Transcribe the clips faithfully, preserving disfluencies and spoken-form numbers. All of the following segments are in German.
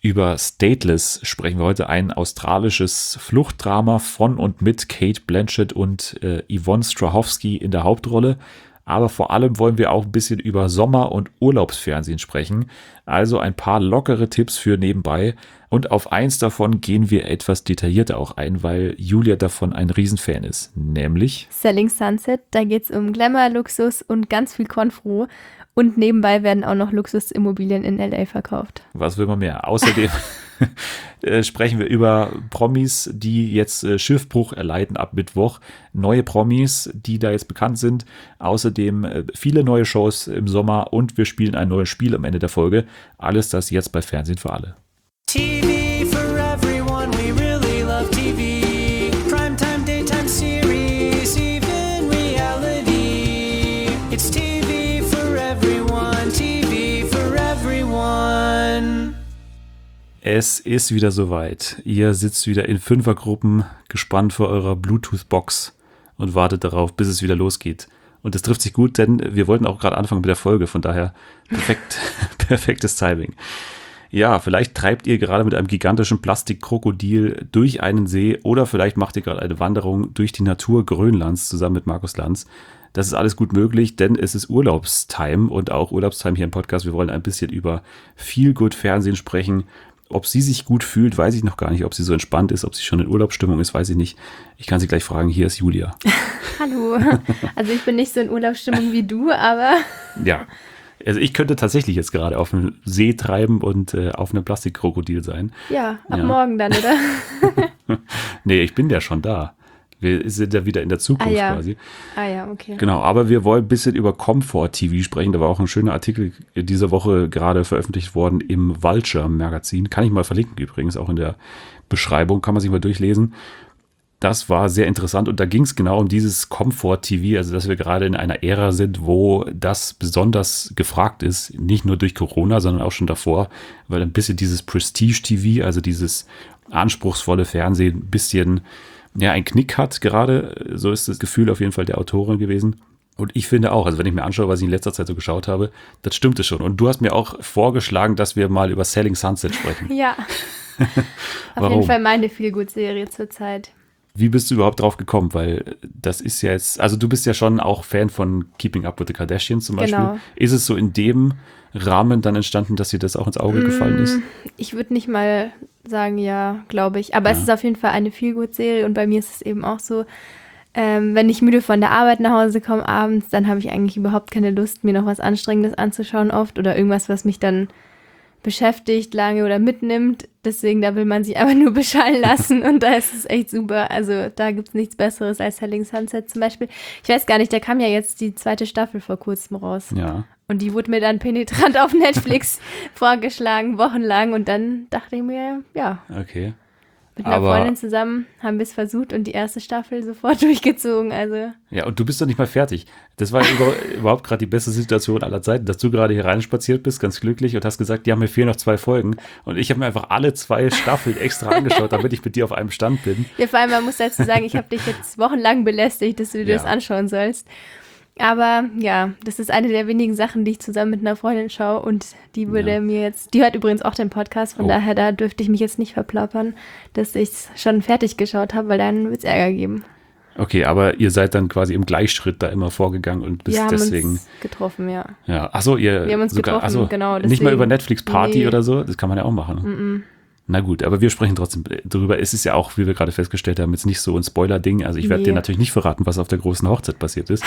Über Stateless sprechen wir heute, ein australisches Fluchtdrama von und mit Cate Blanchett und äh, Yvonne Strahovski in der Hauptrolle. Aber vor allem wollen wir auch ein bisschen über Sommer- und Urlaubsfernsehen sprechen. Also ein paar lockere Tipps für nebenbei. Und auf eins davon gehen wir etwas detaillierter auch ein, weil Julia davon ein Riesenfan ist. Nämlich Selling Sunset, da geht es um Glamour, Luxus und ganz viel Konfro. Und nebenbei werden auch noch Luxusimmobilien in L A verkauft. Was will man mehr? Außerdem äh, sprechen wir über Promis, die jetzt äh, Schiffbruch erleiden ab Mittwoch. Neue Promis, die da jetzt bekannt sind. Außerdem äh, viele neue Shows im Sommer und wir spielen ein neues Spiel am Ende der Folge. Alles das jetzt bei Fernsehen für alle. T V for everyone, we really love T V. Primetime, daytime series, even reality. It's T V for everyone, T V for everyone. Es ist wieder soweit. Ihr sitzt wieder in Fünfergruppen, gespannt vor eurer Bluetooth-Box und wartet darauf, bis es wieder losgeht. Und das trifft sich gut, denn wir wollten auch gerade anfangen mit der Folge, von daher perfekt, perfektes Timing. Ja, vielleicht treibt ihr gerade mit einem gigantischen Plastikkrokodil durch einen See oder vielleicht macht ihr gerade eine Wanderung durch die Natur Grönlands zusammen mit Markus Lanz. Das ist alles gut möglich, denn es ist Urlaubstime und auch Urlaubstime hier im Podcast. Wir wollen ein bisschen über Feel-Good-Fernsehen sprechen. Ob sie sich gut fühlt, weiß ich noch gar nicht. Ob sie so entspannt ist, ob sie schon in Urlaubsstimmung ist, weiß ich nicht. Ich kann sie gleich fragen. Hier ist Julia. Hallo. Also ich bin nicht so in Urlaubsstimmung wie du, aber... Ja, also ich könnte tatsächlich jetzt gerade auf dem See treiben und äh, auf einem Plastikkrokodil sein. Ja, ab Ja. morgen dann, oder? Nee, ich bin ja schon da. Wir sind ja wieder in der Zukunft Ah, ja. quasi. Ah ja, okay. Genau, aber wir wollen ein bisschen über Comfort-T V sprechen. Da war auch ein schöner Artikel diese Woche gerade veröffentlicht worden im Vulture-Magazin. Kann ich mal verlinken übrigens, auch in der Beschreibung, kann man sich mal durchlesen. Das war sehr interessant und da ging es genau um dieses Comfort-T V, also dass wir gerade in einer Ära sind, wo das besonders gefragt ist, nicht nur durch Corona, sondern auch schon davor, weil ein bisschen dieses Prestige-T V, also dieses anspruchsvolle Fernsehen, ein bisschen ja, ein Knick hat gerade, so ist das Gefühl auf jeden Fall der Autorin gewesen. Und ich finde auch, also wenn ich mir anschaue, was ich in letzter Zeit so geschaut habe, das stimmte schon. Und du hast mir auch vorgeschlagen, dass wir mal über Selling Sunset sprechen. Ja. Auf Warum? jeden Fall meine Feelgood-Serie zurzeit. Wie bist du überhaupt drauf gekommen? Weil das ist ja jetzt, also du bist ja schon auch Fan von Keeping Up with the Kardashians zum Beispiel. Genau. Ist es so in dem Rahmen dann entstanden, dass dir das auch ins Auge gefallen ist? Ich würde nicht mal sagen, ja, glaube ich. Aber Ja. es ist auf jeden Fall eine Feelgood-Serie und bei mir ist es eben auch so, ähm, wenn ich müde von der Arbeit nach Hause komme abends, dann habe ich eigentlich überhaupt keine Lust, mir noch was Anstrengendes anzuschauen oft oder irgendwas, was mich dann beschäftigt lange oder mitnimmt. Deswegen, da will man sich einfach nur beschallen lassen und da ist es echt super. Also da gibt es nichts Besseres als Selling Sunset zum Beispiel. Ich weiß gar nicht, da kam ja jetzt die zweite Staffel vor kurzem raus. Ja. Und die wurde mir dann penetrant auf Netflix vorgeschlagen, wochenlang. Und dann dachte ich mir, ja, Okay. mit einer Aber- Freundin zusammen haben wir es versucht und die erste Staffel sofort durchgezogen. Also Ja, und du bist doch nicht mal fertig. Das war über, überhaupt gerade die beste Situation aller Zeiten, dass du gerade hier reinspaziert bist, ganz glücklich und hast gesagt, ja, mir fehlen noch zwei Folgen. Und ich habe mir einfach alle zwei Staffeln extra angeschaut, damit ich mit dir auf einem Stand bin. ja, vor allem, man muss dazu sagen, ich habe dich jetzt wochenlang belästigt, dass du dir Ja. das anschauen sollst. Aber ja, das ist eine der wenigen Sachen, die ich zusammen mit einer Freundin schaue und die würde Ja. mir jetzt, die hört übrigens auch den Podcast, von Oh. daher, da dürfte ich mich jetzt nicht verplappern, dass ich es schon fertig geschaut habe, weil dann wird es Ärger geben. Okay, aber ihr seid dann quasi im Gleichschritt da immer vorgegangen und bist Wir haben deswegen. uns getroffen, ja. Ja, achso, ihr. Wir haben uns sogar, getroffen, achso, genau, Nicht mal deswegen- über Netflix Party Nee. oder so, das kann man ja auch machen. Na gut, aber wir sprechen trotzdem drüber. Es ist ja auch, wie wir gerade festgestellt haben, jetzt nicht so ein Spoiler-Ding. Also ich werde Nee. dir natürlich nicht verraten, was auf der großen Hochzeit passiert ist.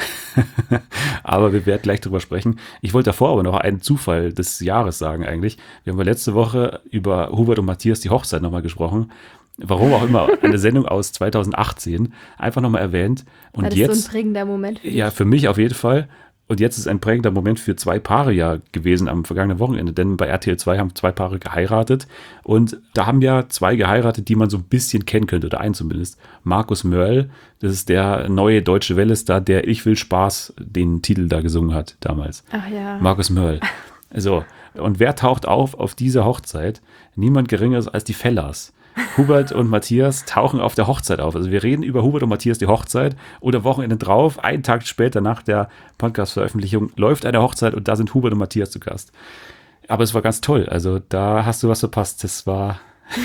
Aber wir werden gleich drüber sprechen. Ich wollte davor aber noch einen Zufall des Jahres sagen eigentlich. Wir haben ja letzte Woche über Hubert und Matthias die Hochzeit nochmal gesprochen. Warum auch immer, eine Sendung aus zweitausendachtzehn, einfach nochmal erwähnt. Und War das jetzt, so ein prägender Moment für dich? ja, für mich auf jeden Fall. Und jetzt ist ein prägender Moment für zwei Paare ja gewesen am vergangenen Wochenende, denn bei R T L zwei haben zwei Paare geheiratet und da haben ja zwei geheiratet, die man so ein bisschen kennen könnte, oder einen zumindest. Markus Mörl, das ist der neue deutsche Welle-Star, der Ich will Spaß den Titel da gesungen hat damals. Ach ja. Markus Mörl. So, und wer taucht auf auf dieser Hochzeit? Niemand Geringeres als die Fellers. Hubert und Matthias tauchen auf der Hochzeit auf. Also wir reden über Hubert und Matthias, die Hochzeit, oder Wochenende drauf, einen Tag später nach der Podcast-Veröffentlichung läuft eine Hochzeit und da sind Hubert und Matthias zu Gast. Aber es war ganz toll. Also da hast du was verpasst. Das war,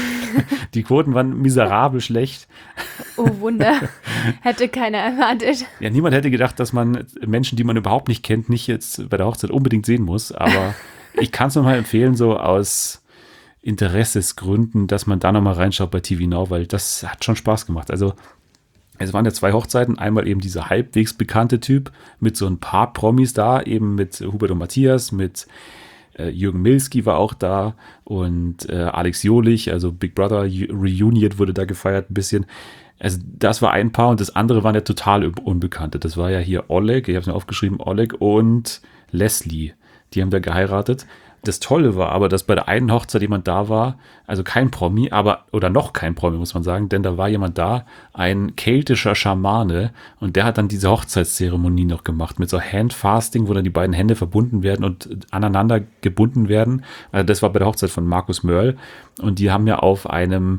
die Quoten waren miserabel schlecht. Oh Wunder, hätte keiner erwartet. Ja, niemand hätte gedacht, dass man Menschen, die man überhaupt nicht kennt, nicht jetzt bei der Hochzeit unbedingt sehen muss. Aber ich kann es nochmal empfehlen, so aus Interessesgründen, dass man da nochmal reinschaut bei T V Now, weil das hat schon Spaß gemacht. Also es waren ja zwei Hochzeiten. Einmal eben dieser halbwegs bekannte Typ mit so ein paar Promis da, eben mit Hubert und Matthias, mit äh, Jürgen Milski war auch da und äh, Alex Jolich, also Big Brother Reunion wurde da gefeiert ein bisschen. Also das war ein Paar und das andere waren ja total Unbekannte. Das war ja hier Oleg, ich habe es mir aufgeschrieben, Oleg und Leslie. Die haben da geheiratet. Das Tolle war aber, dass bei der einen Hochzeit jemand da war, also kein Promi, aber, oder noch kein Promi, muss man sagen, denn da war jemand da, ein keltischer Schamane, und der hat dann diese Hochzeitszeremonie noch gemacht mit so Handfasting, wo dann die beiden Hände verbunden werden und aneinander gebunden werden. Also das war bei der Hochzeit von Markus Mörl, und die haben ja auf einem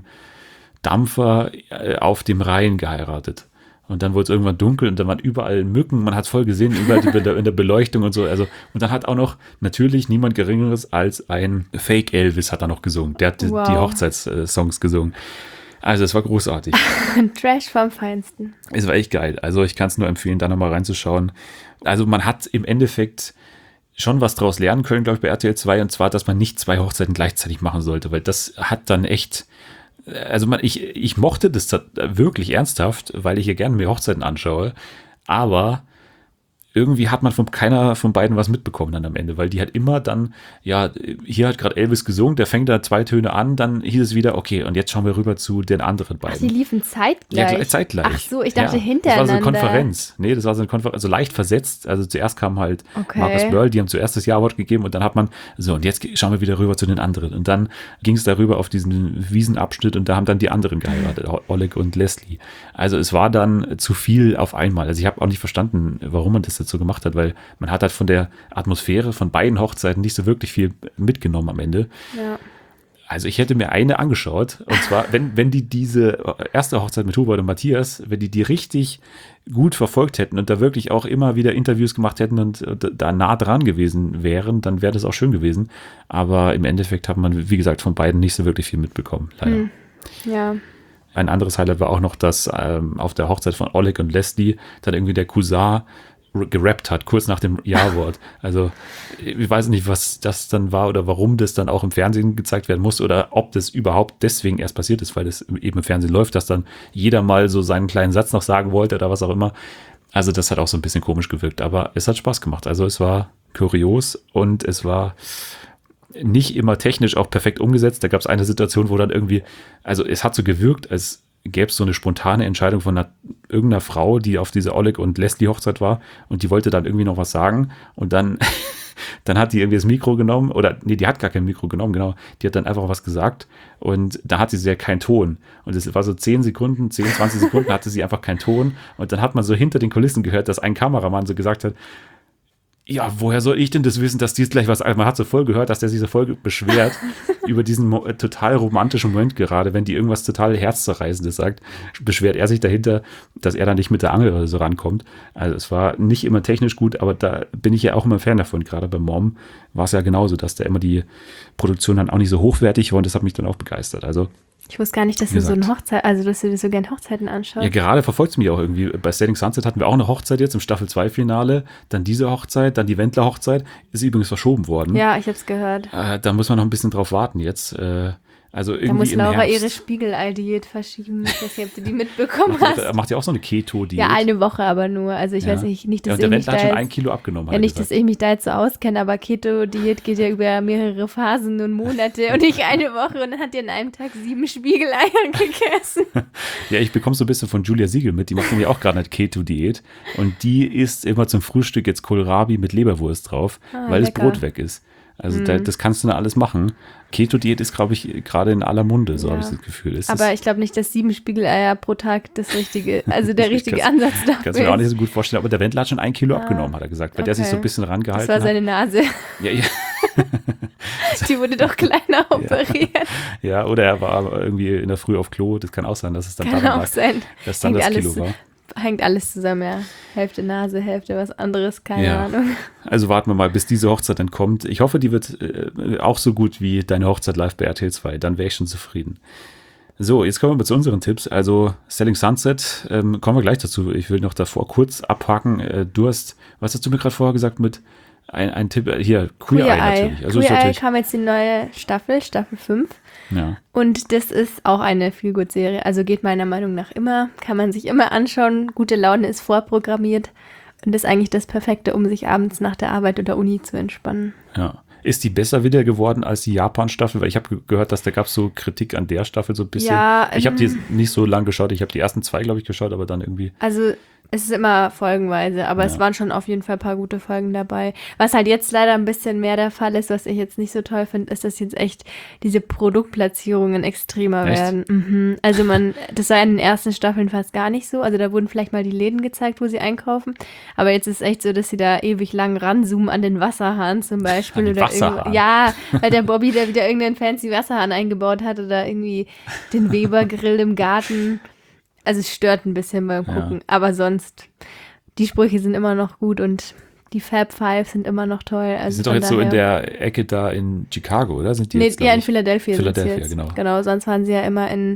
Dampfer auf dem Rhein geheiratet. Und dann wurde es irgendwann dunkel und dann waren überall Mücken. Man hat es voll gesehen, überall in der Beleuchtung und so. Also, und dann hat auch noch natürlich niemand Geringeres als ein Fake Elvis hat da noch gesungen. Der hat wow. die Hochzeitssongs gesungen. Also es war großartig. Trash vom Feinsten. Es war echt geil. Also ich kann es nur empfehlen, da nochmal reinzuschauen. Also man hat im Endeffekt schon was draus lernen können, glaube ich, bei R T L zwei. Und zwar, dass man nicht zwei Hochzeiten gleichzeitig machen sollte. Weil das hat dann echt... Also man, ich, ich mochte das wirklich ernsthaft, weil ich hier gerne mir Hochzeiten anschaue, aber irgendwie hat man von keiner von beiden was mitbekommen dann am Ende, weil die hat immer dann, ja, hier hat gerade Elvis gesungen, der fängt da zwei Töne an, dann hieß es wieder, okay, und jetzt schauen wir rüber zu den anderen beiden. Ach, die liefen zeitgleich? Ja, zeitgleich. Ach so, ich dachte ja, hintereinander. Das war so eine Konferenz. Nee, das war so eine Konferenz, also leicht versetzt. Also zuerst kam halt okay. Markus Mörl, die haben zuerst das Ja-Wort gegeben und dann hat man, so, und jetzt schauen wir wieder rüber zu den anderen. Und dann ging es darüber auf diesen Wiesenabschnitt und da haben dann die anderen geheiratet, Oleg und Leslie. Also es war dann zu viel auf einmal. Also ich habe auch nicht verstanden, warum man das jetzt so gemacht hat, weil man hat halt von der Atmosphäre von beiden Hochzeiten nicht so wirklich viel mitgenommen am Ende. Ja. Also ich hätte mir eine angeschaut, und zwar, wenn, wenn die diese erste Hochzeit mit Hubert und Matthias, wenn die die richtig gut verfolgt hätten und da wirklich auch immer wieder Interviews gemacht hätten und da nah dran gewesen wären, dann wäre das auch schön gewesen. Aber im Endeffekt hat man, wie gesagt, von beiden nicht so wirklich viel mitbekommen, leider. Hm. Ja. Ein anderes Highlight war auch noch, dass ähm, auf der Hochzeit von Oleg und Leslie dann irgendwie der Cousin gerappt hat, kurz nach dem Ja-Wort. Also ich weiß nicht, was das dann war oder warum das dann auch im Fernsehen gezeigt werden muss oder ob das überhaupt deswegen erst passiert ist, weil das eben im Fernsehen läuft, dass dann jeder mal so seinen kleinen Satz noch sagen wollte oder was auch immer. Also das hat auch so ein bisschen komisch gewirkt, aber es hat Spaß gemacht. Also es war kurios und es war nicht immer technisch auch perfekt umgesetzt. Da gab es eine Situation, wo dann irgendwie, also es hat so gewirkt, als gäbe es so eine spontane Entscheidung von einer, irgendeiner Frau, die auf diese Oleg und Leslie Hochzeit war und die wollte dann irgendwie noch was sagen und dann, dann hat die irgendwie das Mikro genommen oder nee, die hat gar kein Mikro genommen, genau, die hat dann einfach was gesagt und da hatte sie ja keinen Ton und es war so zehn Sekunden, zehn, zwanzig Sekunden hatte sie einfach keinen Ton und dann hat man so hinter den Kulissen gehört, dass ein Kameramann so gesagt hat, ja, woher soll ich denn das wissen, dass die jetzt gleich was, man hat so voll gehört, dass der sich so voll beschwert über diesen mo- total romantischen Moment gerade, wenn die irgendwas total Herzzerreißendes sagt, beschwert er sich dahinter, dass er dann nicht mit der Angel oder so rankommt. Also es war nicht immer technisch gut, aber da bin ich ja auch immer Fan davon, gerade bei Mom war es ja genauso, dass da immer die Produktion dann auch nicht so hochwertig war und das hat mich dann auch begeistert, also ich wusste gar nicht, dass du so eine Hochzeit, also dass du dir so gern Hochzeiten anschaust. Ja, gerade verfolgt es mich auch irgendwie. Bei Selling Sunset hatten wir auch eine Hochzeit jetzt im Staffel zwei Finale, dann diese Hochzeit, dann die Wendler Hochzeit, ist übrigens verschoben worden. Ja, ich habe es gehört. Äh, da muss man noch ein bisschen drauf warten jetzt. Äh, also irgendwie da muss im Laura Herbst. ihre Spiegelei-Diät verschieben. Ich weiß nicht, ob du die mitbekommen macht, hast. Macht ja auch so eine Keto-Diät. Ja, eine Woche aber nur. Also ich ja. weiß nicht, nicht dass ja, und der ich mich Wendler hat da schon jetzt, ein Kilo abgenommen. Ja, nicht, dass ich mich da jetzt so auskenne, aber Keto-Diät geht ja über mehrere Phasen und Monate und nicht eine Woche und dann hat die an einem Tag sieben Spiegeleier gegessen. Ja, ich bekomme so ein bisschen von Julia Siegel mit, die macht nämlich auch gerade eine Keto-Diät und die isst immer zum Frühstück jetzt Kohlrabi mit Leberwurst drauf, ah, weil lecker. das Brot weg ist. Also mhm. da, das kannst du da alles machen. Keto-Diät ist, glaube ich, gerade in aller Munde, so ja. habe ich das Gefühl. Ist aber das, ich glaube nicht, dass sieben Spiegeleier pro Tag das richtige, also der richtige Ansatz dafür ist. Kannst du mir auch nicht so gut vorstellen, aber der Wendler hat schon ein Kilo ah, abgenommen, hat er gesagt, weil okay. der sich so ein bisschen rangehalten hat. Das war seine Nase. Ja, ja. Die wurde doch kleiner operiert. Ja. ja, oder er war irgendwie in der Früh auf Klo, das kann auch sein, dass es dann kann daran auch lag, sein. dass dann Hängt das alles Kilo war. hängt alles zusammen, ja. Hälfte Nase, Hälfte was anderes, keine Ja. Ahnung. Also warten wir mal, bis diese Hochzeit dann kommt. Ich hoffe, die wird äh, auch so gut wie deine Hochzeit live bei R T L zwei. Dann wäre ich schon zufrieden. So, jetzt kommen wir zu unseren Tipps. Also Selling Sunset, ähm, kommen wir gleich dazu. Ich will noch davor kurz abhaken. Äh, du hast, was hast du mir gerade vorher gesagt mit ein, ein Tipp? Äh, hier, Queer, Eye natürlich. Also ist Queer Eye natürlich, kam jetzt die neue Staffel, Staffel fünf. ja. Und das ist auch eine Feelgood-Serie. Also geht meiner Meinung nach immer. Kann man sich immer anschauen. Gute Laune ist vorprogrammiert. Und das ist eigentlich das Perfekte, um sich abends nach der Arbeit oder Uni zu entspannen. Ja. Ist die besser wieder geworden als die Japan-Staffel? Weil ich habe gehört, dass da gab es so Kritik an der Staffel so ein bisschen. Ja, ich habe die ähm, nicht so lang geschaut. Ich habe die ersten zwei, glaube ich, geschaut, aber dann irgendwie. Also es ist immer folgenweise, aber Ja. es waren schon auf jeden Fall ein paar gute Folgen dabei. Was halt jetzt leider ein bisschen mehr der Fall ist, was ich jetzt nicht so toll finde, ist, dass jetzt echt diese Produktplatzierungen extremer Echt? werden. Mhm. Also man, das war in den ersten Staffeln fast gar nicht so. Also da wurden vielleicht mal die Läden gezeigt, wo sie einkaufen. Aber jetzt ist es echt so, dass sie da ewig lang ranzoomen an den Wasserhahn zum Beispiel. An den oder Wasserhahn? irgendwo- Ja, weil der Bobby da wieder irgendeinen fancy Wasserhahn eingebaut hat oder irgendwie den Weber-Grill im Garten. Also es stört ein bisschen beim Ja. Gucken, aber sonst, die Sprüche sind immer noch gut und die Fab Five sind immer noch toll. Also Die sind doch von jetzt so in daher- der Ecke da in Chicago, oder? Sind die Nee, jetzt, glaub ja, in ich? Philadelphia. sind sie Philadelphia, jetzt. genau. Genau, sonst waren sie ja immer in,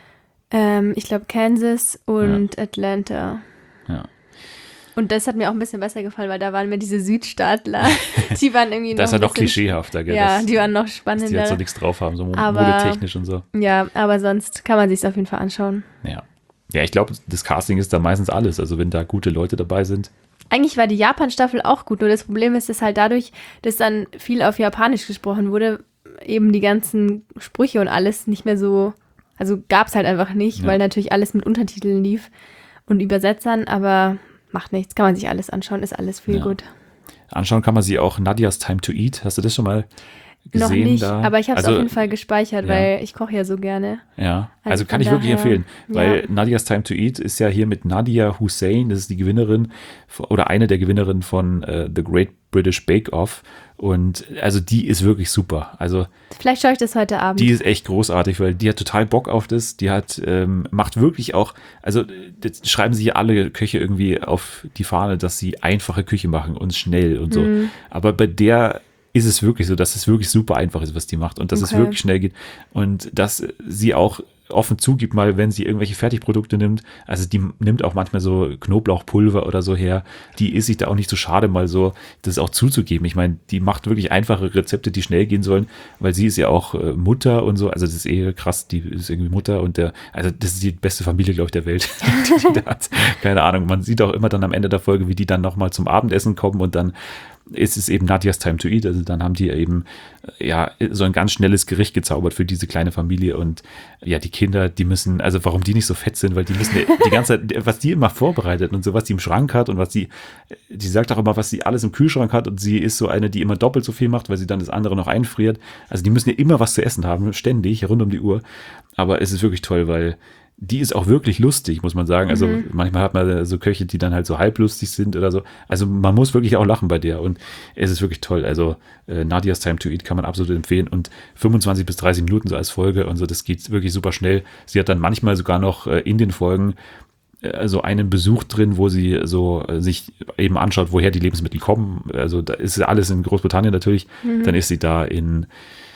ähm, ich glaube, Kansas und Atlanta. Ja. Und das hat mir auch ein bisschen besser gefallen, weil da waren mir diese Südstaatler, die waren irgendwie noch Das ist ja ein noch bisschen- klischeehafter, gell? Ja, dass, die waren noch dass die spannender. halt so nichts drauf haben, so Aber- modetechnisch und so. Ja, aber sonst kann man sich auf jeden Fall anschauen. Ja. Ja, ich glaube, das Casting ist da meistens alles. Also wenn da gute Leute dabei sind. Eigentlich war die Japan-Staffel auch gut, nur das Problem ist, dass halt dadurch, dass dann viel auf Japanisch gesprochen wurde, eben die ganzen Sprüche und alles nicht mehr so, also gab es halt einfach nicht, Ja. weil natürlich alles mit Untertiteln lief und Übersetzern, aber macht nichts, kann man sich alles anschauen, ist alles viel Ja. gut. Anschauen kann man sie auch Nadias Time to Eat. Hast du das schon mal gesehen? Noch nicht, da? aber ich habe es also, auf jeden Fall gespeichert, ja. weil ich koche ja so gerne. Ja, also, Also kann von ich wirklich daher, empfehlen, weil ja. Nadias Time to Eat ist ja hier mit Nadia Hussein, das ist die Gewinnerin oder eine der Gewinnerinnen von äh, The Great British Bake Off und also die ist wirklich super, also Vielleicht schaue ich das heute Abend. die ist echt großartig, weil die hat total Bock auf das, die hat, ähm, macht wirklich auch, also das schreiben sich alle Köche irgendwie auf die Fahne, dass sie einfache Küche machen und schnell und so, Mhm. aber bei der ist es wirklich so, dass es wirklich super einfach ist, was die macht und dass es Okay. wirklich schnell geht und dass sie auch offen zugibt, mal wenn sie irgendwelche Fertigprodukte nimmt, also die nimmt auch manchmal so Knoblauchpulver oder so her, die ist sich da auch nicht so schade, mal so das auch zuzugeben. Ich meine, die macht wirklich einfache Rezepte, die schnell gehen sollen, weil sie ist ja auch äh, Mutter und so, also das ist eh krass, die ist irgendwie Mutter und der, also das ist die beste Familie, glaube ich, der Welt. die da hat, keine Ahnung, man sieht auch immer dann am Ende der Folge, wie die dann nochmal zum Abendessen kommen und dann ist es eben Nadias Time to Eat, also dann haben die eben ja so ein ganz schnelles Gericht gezaubert für diese kleine Familie und ja, die Kinder, die müssen, also warum die nicht so fett sind, weil die müssen die ganze Zeit, was die immer vorbereitet und so, was die im Schrank hat und was sie, die sagt auch immer, was sie alles im Kühlschrank hat und sie ist so eine, die immer doppelt so viel macht, weil sie dann das andere noch einfriert, also die müssen ja immer was zu essen haben, ständig, rund um die Uhr, aber es ist wirklich toll, weil die ist auch wirklich lustig, muss man sagen. Also Mhm. manchmal hat man so Köche, die dann halt so halblustig sind oder so. Also man muss wirklich auch lachen bei der und es ist wirklich toll. Also äh, Nadias Time to Eat kann man absolut empfehlen und fünfundzwanzig bis dreißig Minuten so als Folge und so, das geht wirklich super schnell. Sie hat dann manchmal sogar noch äh, in den Folgen äh, so einen Besuch drin, wo sie so äh, sich eben anschaut, woher die Lebensmittel kommen. Also da ist alles in Großbritannien natürlich. Dann ist sie da in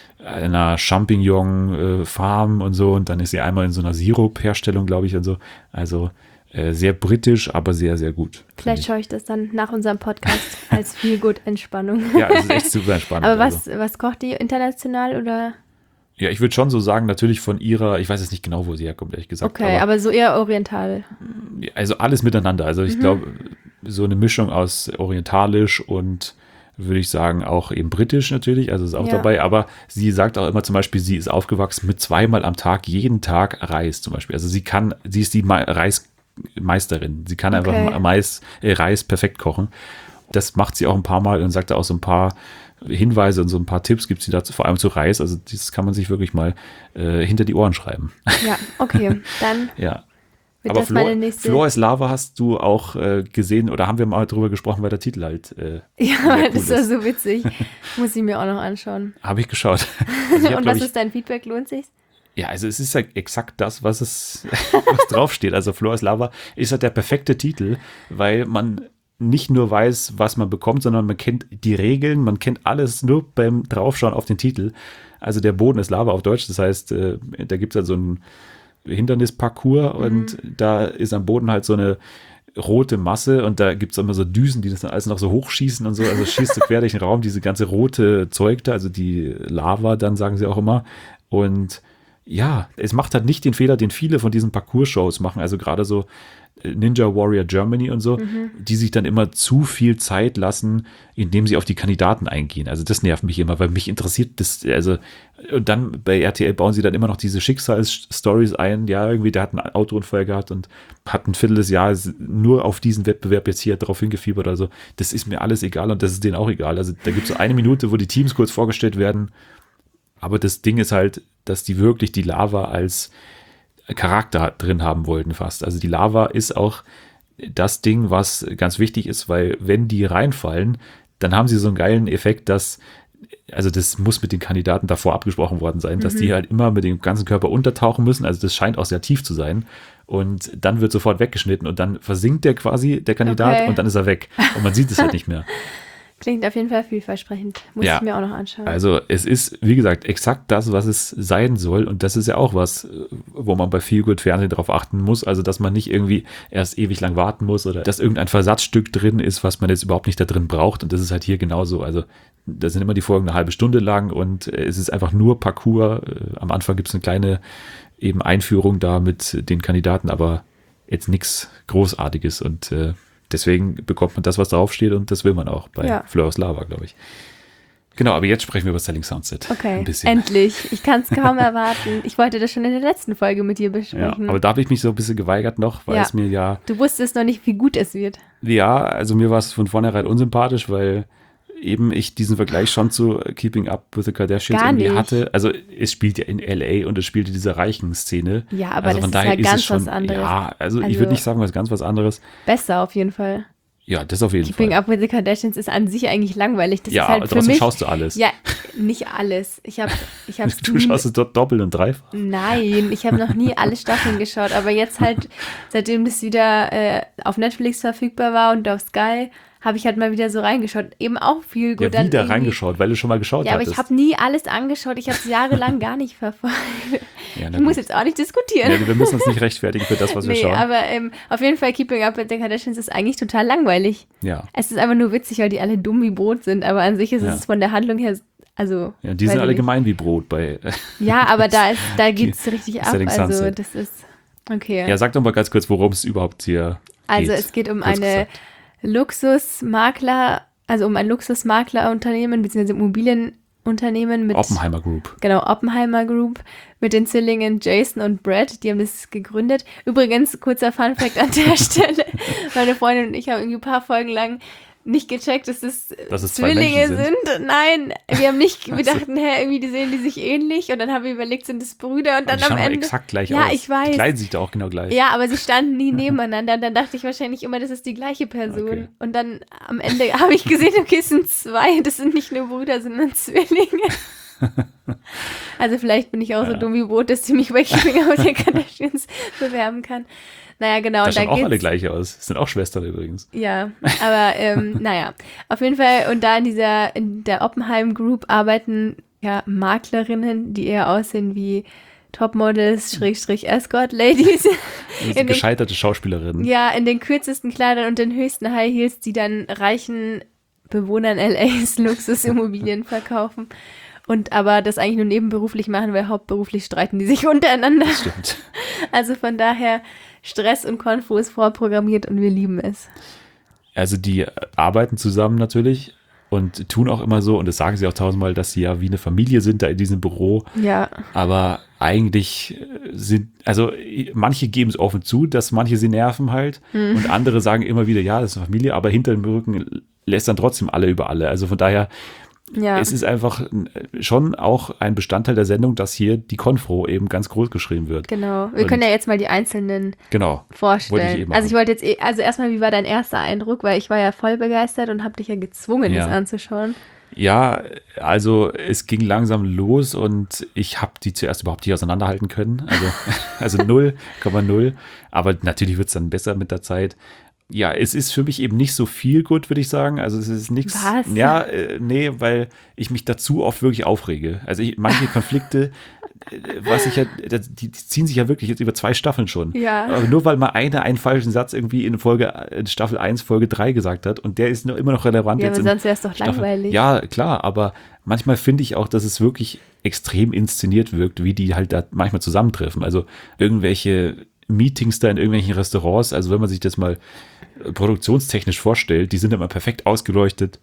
einer Champignon-Farm und so und dann ist sie einmal in so einer Sirup-Herstellung, glaube ich, und so. Also äh, sehr britisch, aber sehr, sehr gut. Vielleicht schaue ich das dann nach unserem Podcast als viel gut Entspannung. Ja, das ist echt super entspannt. Aber also. was, was kocht die international oder? Ja, ich würde schon so sagen, natürlich von ihrer, ich weiß jetzt nicht genau, wo sie herkommt, ehrlich gesagt. Okay, aber, aber so eher oriental. Also alles miteinander. Also ich Mhm. glaube, so eine Mischung aus orientalisch und würde ich sagen, auch eben britisch natürlich, also ist auch Ja. dabei, aber sie sagt auch immer zum Beispiel, sie ist aufgewachsen mit zweimal am Tag, jeden Tag Reis zum Beispiel. Also sie kann, sie ist die Ma- Reismeisterin. Sie kann Okay. einfach Mais, äh, Reis perfekt kochen. Das macht sie auch ein paar Mal und sagt auch so ein paar Hinweise und so ein paar Tipps gibt sie dazu, vor allem zu Reis. Also das kann man sich wirklich mal äh, hinter die Ohren schreiben. Ja, okay, dann Ja. wird Aber das meine Flor, nächste. Flor is Lava hast du auch äh, gesehen oder haben wir mal drüber gesprochen, weil der Titel halt äh, Ja, sehr cool das war ist. so witzig. Muss ich mir auch noch anschauen. Habe ich geschaut. Also ich hab, Und glaub was ich, ist dein Feedback? Lohnt sich's? Ja, also es ist ja exakt das, was es was draufsteht. Also Floor is Lava ist halt der perfekte Titel, weil man nicht nur weiß, was man bekommt, sondern man kennt die Regeln, man kennt alles nur beim Draufschauen auf den Titel. Also der Boden ist Lava auf Deutsch, das heißt, äh, da gibt es halt so einen Hindernisparcours mhm. und da ist am Boden halt so eine rote Masse und da gibt es immer so Düsen, die das dann alles noch so hochschießen und so, also schießt du quer durch den Raum, diese ganze rote Zeug da, also die Lava dann, sagen sie auch immer. Und ja, es macht halt nicht den Fehler, den viele von diesen Parcours-Shows machen, also gerade so Ninja Warrior Germany und so, mhm. die sich dann immer zu viel Zeit lassen, indem sie auf die Kandidaten eingehen. Also das nervt mich immer, weil mich interessiert das, also und dann bei R T L bauen sie dann immer noch diese Schicksalsstories ein, ja, irgendwie der hat einen Autounfall gehabt und hat ein Viertel des Jahres nur auf diesen Wettbewerb jetzt hier drauf hingefiebert oder so. Das ist mir alles egal und das ist denen auch egal. Also da gibt es so eine Minute, wo die Teams kurz vorgestellt werden, aber das Ding ist halt, dass die wirklich die Lava als Charakter drin haben wollten fast. Also die Lava ist auch das Ding, was ganz wichtig ist, weil wenn die reinfallen, dann haben sie so einen geilen Effekt, dass, also das muss mit den Kandidaten davor abgesprochen worden sein, mhm. dass die halt immer mit dem ganzen Körper untertauchen müssen. Also das scheint auch sehr tief zu sein. Und dann wird sofort weggeschnitten und dann versinkt der quasi, der Kandidat, okay. und dann ist er weg. Und man sieht es halt nicht mehr. Klingt auf jeden Fall vielversprechend. Muss ja. ich mir auch noch anschauen. Also es ist, wie gesagt, exakt das, was es sein soll. Und das ist ja auch was, wo man bei Feelgood Fernsehen drauf achten muss. Also dass man nicht irgendwie erst ewig lang warten muss oder dass irgendein Versatzstück drin ist, was man jetzt überhaupt nicht da drin braucht. Und das ist halt hier genauso. Also da sind immer die Folgen eine halbe Stunde lang und es ist einfach nur Parcours. Am Anfang gibt es eine kleine eben Einführung da mit den Kandidaten, aber jetzt nichts Großartiges. Und äh, deswegen bekommt man das, was draufsteht, und das will man auch bei ja. Floor is Lava, glaube ich. Genau, aber jetzt sprechen wir über Selling Sunset. Okay, ein bisschen. Endlich. Ich kann es kaum erwarten. Ich wollte das schon in der letzten Folge mit dir besprechen. Ja, aber da habe ich mich so ein bisschen geweigert noch, weil ja. es mir ja... Du wusstest noch nicht, wie gut es wird. Ja, also mir war es von vornherein unsympathisch, weil eben ich diesen Vergleich schon zu Keeping Up with the Kardashians Gar irgendwie nicht. hatte. Also es spielt ja in L A und es spielt in dieser reichen Szene. Ja, aber also das ist ja ist ganz schon, was anderes. Ja, also, also ich Also würde nicht sagen, was ganz was anderes. Besser auf jeden Fall. Ja, das auf jeden Keeping Fall. Up with the Kardashians ist an sich eigentlich langweilig. Das ja, ist halt aber für trotzdem mich, schaust du alles. Ja, nicht alles. Ich habe, ich hab's Du schaust es dort doppelt und dreifach. Nein, ich habe noch nie alle Staffeln geschaut, aber jetzt halt, seitdem das wieder äh, auf Netflix verfügbar war und auf Sky, habe ich halt mal wieder so reingeschaut. Eben auch viel gut. Ja, wieder reingeschaut, weil du schon mal geschaut hast. Ja, aber hattest. ich habe nie alles angeschaut. Ich habe es jahrelang gar nicht verfolgt. Ja, ich muss jetzt auch nicht diskutieren. Ja, wir müssen uns nicht rechtfertigen für das, was nee, wir schauen. aber ähm, auf jeden Fall Keeping Up with the Kardashians ist eigentlich total langweilig. Ja. Es ist einfach nur witzig, weil die alle dumm wie Brot sind, aber an sich ist ja. es von der Handlung her, also... Ja, die sind alle nicht. gemein wie Brot bei... Ja, aber da, ist, da geht es richtig ab, Selling also Sunset. das ist... Okay. Ja, sag doch mal ganz kurz, worum es überhaupt hier Also geht. es geht um kurz eine... gesagt. Luxusmakler, also um ein Luxusmaklerunternehmen bzw. Immobilienunternehmen mit Oppenheimer Group. Genau, Oppenheimer Group mit den Zwillingen Jason und Brad, die haben das gegründet. Übrigens, kurzer Funfact an der Stelle, meine Freundin und ich haben irgendwie ein paar Folgen lang nicht gecheckt, dass es, dass es Zwillinge sind. sind. Nein, wir haben nicht, wir dachten, hä, irgendwie die sehen die sich ähnlich und dann haben wir überlegt, sind das Brüder und dann aber die am Ende. exakt gleich ja, aus. ich weiß. Die kleiden sich da auch genau gleich. Ja, aber sie standen nie nebeneinander und dann dachte ich wahrscheinlich immer, das ist die gleiche Person. Okay. Und dann am Ende habe ich gesehen, okay, es sind zwei, das sind nicht nur Brüder, sondern Zwillinge. Also vielleicht bin ich auch ja. so dumm wie Brot, dass sie mich bei Keeping Up with the Kardashians bewerben kann. Naja, genau. Da schauen und da auch alle gleich aus. Das sind auch Schwestern übrigens. Ja, aber ähm, naja, auf jeden Fall. Und da in dieser, in der Oppenheim Group arbeiten ja Maklerinnen, die eher aussehen wie Topmodels, Schrägstrich Escort-Ladies. Also gescheiterte Schauspielerinnen. Ja, in den kürzesten Kleidern und den höchsten High Heels, die dann reichen Bewohnern L As Luxusimmobilien verkaufen. Und aber das eigentlich nur nebenberuflich machen, weil hauptberuflich streiten die sich untereinander. Das stimmt. Also von daher, Stress und Konfo ist vorprogrammiert und wir lieben es. Also die arbeiten zusammen natürlich und tun auch immer so, und das sagen sie auch tausendmal, dass sie ja wie eine Familie sind da in diesem Büro. Ja. Aber eigentlich sind, also manche geben es offen zu, dass manche sie nerven halt, mhm. und andere sagen immer wieder, ja, das ist eine Familie, aber hinter dem Rücken lässt dann trotzdem alle über alle. Also von daher, ja. Es ist einfach schon auch ein Bestandteil der Sendung, dass hier die Konfro eben ganz groß geschrieben wird. Genau. Wir und können ja jetzt mal die einzelnen genau, vorstellen. ich also ich wollte jetzt, eh, also erstmal, wie war dein erster Eindruck? Weil ich war ja voll begeistert und habe dich ja gezwungen, ja. das anzuschauen. Ja, also es ging langsam los und ich habe die zuerst überhaupt nicht auseinanderhalten können. Also, also null Komma null. Aber natürlich wird es dann besser mit der Zeit. Ja, es ist für mich eben nicht so viel gut, würde ich sagen. Also es ist nichts. Was? Ja, äh, nee, weil ich mich dazu oft wirklich aufrege. Also ich, manche Konflikte, äh, was ich ja, das- die, die ziehen sich ja wirklich jetzt über zwei Staffeln schon. Ja. Aber nur weil mal einer einen falschen Satz irgendwie in Folge, in Staffel eins, Folge drei gesagt hat und der ist noch, immer noch relevant Ja, jetzt aber in sonst wäre es doch Staffel. langweilig. Ja, klar, aber manchmal finde ich auch, dass es wirklich extrem inszeniert wirkt, wie die halt da manchmal zusammentreffen. Also irgendwelche Meetings da in irgendwelchen Restaurants, also wenn man sich das mal äh, produktionstechnisch vorstellt, die sind immer perfekt ausgeleuchtet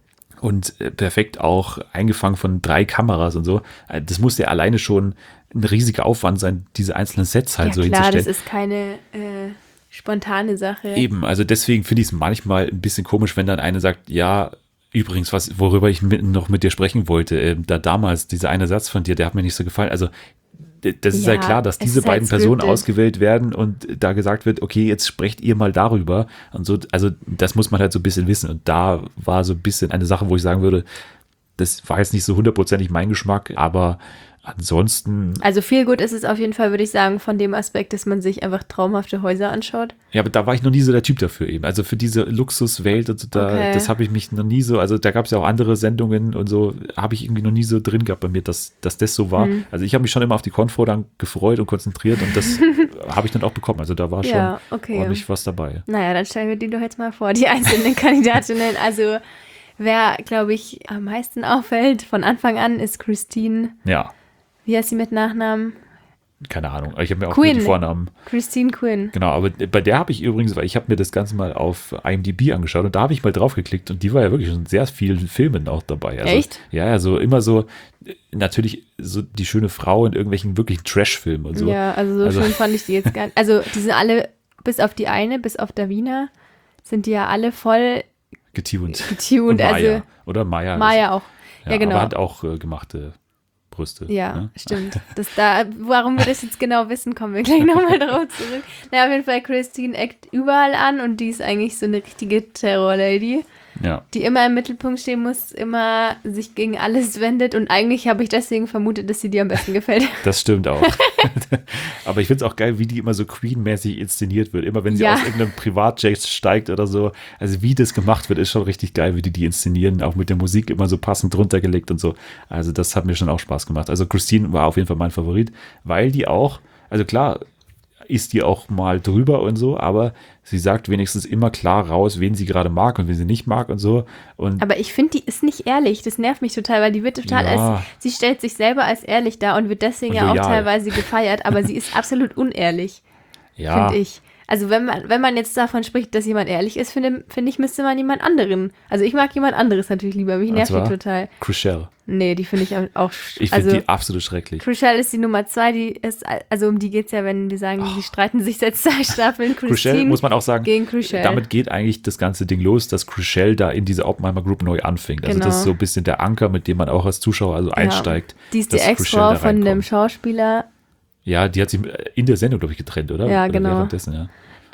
und äh, perfekt auch eingefangen von drei Kameras und so. Äh, Das muss ja alleine schon ein riesiger Aufwand sein, diese einzelnen Sets halt Ja so klar, hinzustellen. das ist keine äh, spontane Sache. Eben, also deswegen finde ich es manchmal ein bisschen komisch, wenn dann einer sagt, ja, übrigens, was, worüber ich mit, noch mit dir sprechen wollte, äh, da damals, dieser eine Satz von dir, der hat mir nicht so gefallen. Also d- das ist Ja, ja klar, dass es diese ist halt beiden Personen scripted. ausgewählt werden und da gesagt wird, okay, jetzt sprecht ihr mal darüber und so. Also das muss man halt so ein bisschen wissen und da war so ein bisschen eine Sache, wo ich sagen würde, das war jetzt nicht so hundertprozentig mein Geschmack, aber ansonsten, Also viel gut ist es auf jeden Fall, würde ich sagen, von dem Aspekt, dass man sich einfach traumhafte Häuser anschaut. ja, aber da war ich noch nie so der Typ dafür eben. Also für diese Luxuswelt, also da, Okay. das habe ich mich noch nie so, also da gab es ja auch andere Sendungen und so, habe ich irgendwie noch nie so drin gehabt bei mir, dass, dass das so war. Hm. Also ich habe mich schon immer auf die Konfro dann gefreut und konzentriert und das habe ich dann auch bekommen. Also da war schon Ja, okay. ordentlich was dabei. Naja, dann stellen wir die doch jetzt mal vor, die einzelnen Kandidatinnen. Also wer, glaube ich, am meisten auffällt von Anfang an, ist Christine. Ja, Wie heißt sie mit Nachnamen? keine Ahnung. Ich habe mir auch Quinn. nur die Vornamen. Christine Quinn. Genau, aber bei der habe ich übrigens, weil ich habe mir das Ganze mal auf I M D B angeschaut und da habe ich mal drauf geklickt und die war ja wirklich schon in sehr vielen Filmen auch dabei. Also, Echt? Ja, ja, so immer so, äh, natürlich so die schöne Frau in irgendwelchen wirklichen Trash-Filmen und so. Ja, also so Also- schön fand ich die jetzt gar nicht. Also die sind alle, bis auf die eine, bis auf Davina, sind die ja alle voll Getuned. getuned. Und Maya. Also Oder Maya. Maya auch. Ja, Ja, genau. Aber hat auch äh, gemachte Brüste. Ja, Ne? stimmt. Das da, warum wir das jetzt genau wissen, kommen wir gleich nochmal drauf zurück. Na, auf jeden Fall, Christine eckt überall an und die ist eigentlich so eine richtige Terror-Lady, Ja. die immer im Mittelpunkt stehen muss, immer sich gegen alles wendet und eigentlich habe ich deswegen vermutet, dass sie dir am besten gefällt. Das stimmt auch. Aber ich finde es auch geil, wie die immer so Queen-mäßig inszeniert wird. Immer wenn sie Ja. aus irgendeinem Privatjet steigt oder so. Also wie das gemacht wird, ist schon richtig geil, wie die die inszenieren. Auch mit der Musik immer so passend drunter gelegt und so. Also das hat mir schon auch Spaß gemacht. Also Christine war auf jeden Fall mein Favorit, weil die auch, also klar, ist die auch mal drüber und so, aber sie sagt wenigstens immer klar raus, wen sie gerade mag und wen sie nicht mag und so. Und Aber ich finde, die ist nicht ehrlich. Das nervt mich total, weil die wird total Ja. als, sie stellt sich selber als ehrlich dar und wird deswegen Und ja auch loyal. teilweise gefeiert, aber sie ist absolut unehrlich, ja, finde ich. Also wenn man, wenn man jetzt davon spricht, dass jemand ehrlich ist, finde finde ich, müsste man jemand anderen. Also ich mag jemand anderes natürlich lieber, mich Und nervt die zwar? total. Chriselle. Nee, die finde ich auch, sch- Ich finde also die absolut schrecklich. Chriselle ist die Nummer zwei, die ist, also um die geht's ja, wenn wir sagen, die streiten sich seit zwei Staffeln. Chriselle, Christine muss man auch sagen, gegen Chriselle. damit geht eigentlich das ganze Ding los, dass Chriselle da in diese Oppenheimer Group neu anfängt. Also Genau. das ist so ein bisschen der Anker, mit dem man auch als Zuschauer also einsteigt. Die ist die dass Chriselle Ex-Frau da von dem reinkommt. Schauspieler. Ja, die hat sich in der Sendung, glaube ich, getrennt, oder? Ja, oder genau. währenddessen, ja.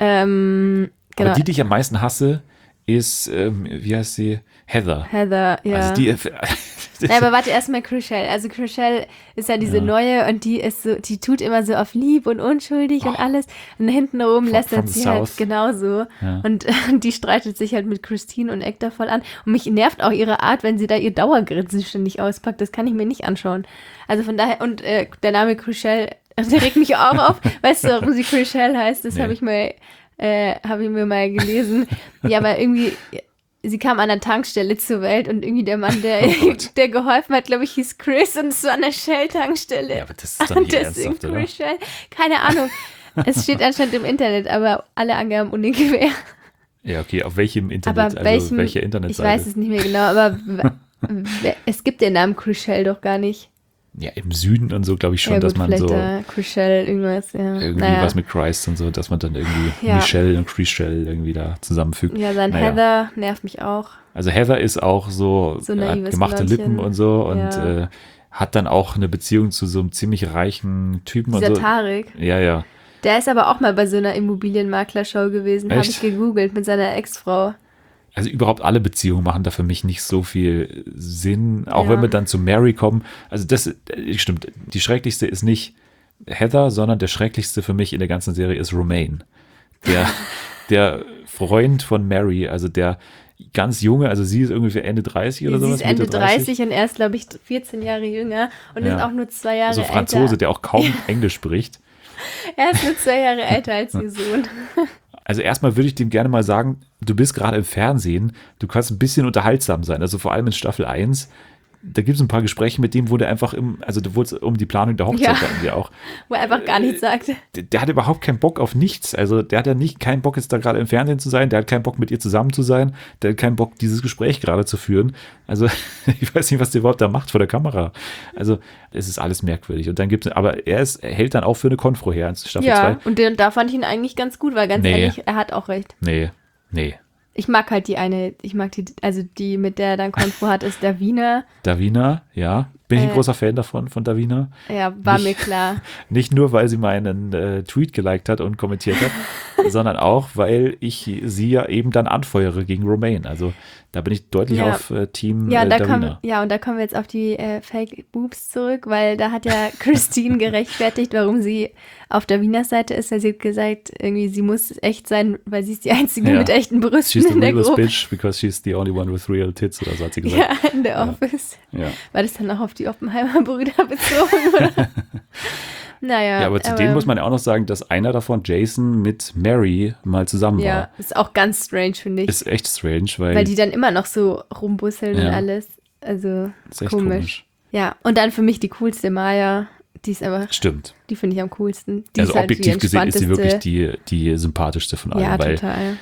Ähm, genau. Aber die, die ich am meisten hasse, ist, ähm, wie heißt sie? Heather. Heather, ja. Also die, Nein, aber warte erstmal Chriselle. Also Chriselle ist ja diese Ja. neue und die ist so, die tut immer so auf lieb und unschuldig und Oh. alles. Und hinten oben From- lästert from the sie halt South. genauso. Ja. Und äh, die streitet sich halt mit Christine und Ector voll an. Und mich nervt auch ihre Art, wenn sie da ihr Dauergrinsen ständig auspackt. Das kann ich mir nicht anschauen. Also von daher, und äh, der Name Chriselle, der regt mich auch auf. Weißt du, warum sie Chriselle heißt? Das Nee. habe ich mal, äh, habe ich mir mal gelesen. Ja, weil irgendwie, sie kam an der Tankstelle zur Welt und irgendwie der Mann, der, Oh Gott. der geholfen hat, glaube ich, hieß Chris und es war eine Shell-Tankstelle. ja, aber das ist doch Und nicht deswegen ernsthaft, oder? Chris Shell. Keine Ahnung. Es steht anscheinend im Internet, aber alle Angaben ungefähr. Ja, okay, auf welchem Internet? Aber also welchem, welche ich Internetseite? weiß es nicht mehr genau, aber w- w- es gibt den Namen Chriselle doch gar nicht. Ja, im Süden und so, glaube ich schon, ja, dass gut, man vielleicht so da Chriselle, irgendwas, ja. irgendwie naja. was mit Christ und so, dass man dann irgendwie Ja. Michelle und Chriselle irgendwie da zusammenfügt. Ja, sein Naja. Heather nervt mich auch. Also Heather ist auch so, So äh, naives hat gemachte Blondchen. Lippen und so und Ja. äh, hat dann auch eine Beziehung zu so einem ziemlich reichen Typen Dieser und so. Tarek. Ja, ja. Der ist aber auch mal bei so einer Immobilienmaklershow gewesen, habe Echt? ich gegoogelt, mit seiner Ex-Frau. also überhaupt alle Beziehungen machen da für mich nicht so viel Sinn, auch Ja. wenn wir dann zu Mary kommen. Also das äh, stimmt, die schrecklichste ist nicht Heather, sondern der schrecklichste für mich in der ganzen Serie ist Romain. Der, der Freund von Mary, also der ganz junge, also sie ist irgendwie Ende dreißig oder Sie sowas. ist Ende Mitte dreißig und er ist, glaube ich, vierzehn Jahre jünger und Ja. ist auch nur zwei Jahre Also Franzose, älter. der auch kaum Englisch spricht. Er ist nur zwei Jahre älter als ihr Sohn. Also erstmal würde ich dem gerne mal sagen, du bist gerade im Fernsehen, du kannst ein bisschen unterhaltsam sein, also vor allem in Staffel eins, da gibt es ein paar Gespräche mit dem, wo der einfach im, also da wurde es um die Planung der Hochzeit Ja. dann ja auch. Wo er einfach gar nichts sagte. Der, der hat überhaupt keinen Bock auf nichts, also der hat ja nicht keinen Bock jetzt da gerade im Fernsehen zu sein, der hat keinen Bock mit ihr zusammen zu sein, der hat keinen Bock dieses Gespräch gerade zu führen, also ich weiß nicht, was der überhaupt da macht vor der Kamera, also es ist alles merkwürdig und dann gibt es, aber er, ist, er hält dann auch für eine Konfro her in Staffel zwei. Ja, und den, da fand ich ihn eigentlich ganz gut, weil ganz Nee. ehrlich, er hat auch recht. Nee, nee. Ich mag halt die eine, ich mag die, also die, mit der er dann Konfro hat, ist Davina. Davina, ja, bin ich ein Äh. großer Fan davon, von Davina. Ja, war Nicht- mir klar. Nicht nur, weil sie meinen äh, Tweet geliked hat und kommentiert hat, sondern auch, weil ich sie ja eben dann anfeuere gegen Romain. Also da bin ich deutlich Ja. auf äh, Team Ja, äh, und da Davina. kommen, ja, und da kommen wir jetzt auf die äh, Fake Boobs zurück, weil da hat ja Christine gerechtfertigt, warum sie auf Davinas Seite ist. Weil sie hat gesagt, irgendwie, sie muss echt sein, weil sie ist die Einzige Ja. mit echten Brüsten She's the in der realest Gruppe. bitch because she's the only one with real tits, oder so hat sie gesagt. Ja, in der Ja. Office. Ja. War das dann auch auf die Oppenheimer-Brüder bezogen, oder? Naja. Ja, aber zu denen muss man ja auch noch sagen, dass einer davon, Jason, mit Mary mal zusammen Ja, war. ist auch ganz strange, finde ich. Ist echt strange, weil, weil die dann immer noch so rumbusseln Ja. und alles. Also, ist echt komisch. komisch. Ja, und dann für mich die coolste Maya. Die ist einfach, Stimmt. die finde ich am coolsten. Die Also ist halt objektiv die gesehen ist sie wirklich entspannteste. die, die sympathischste von allen, Ja, weil total.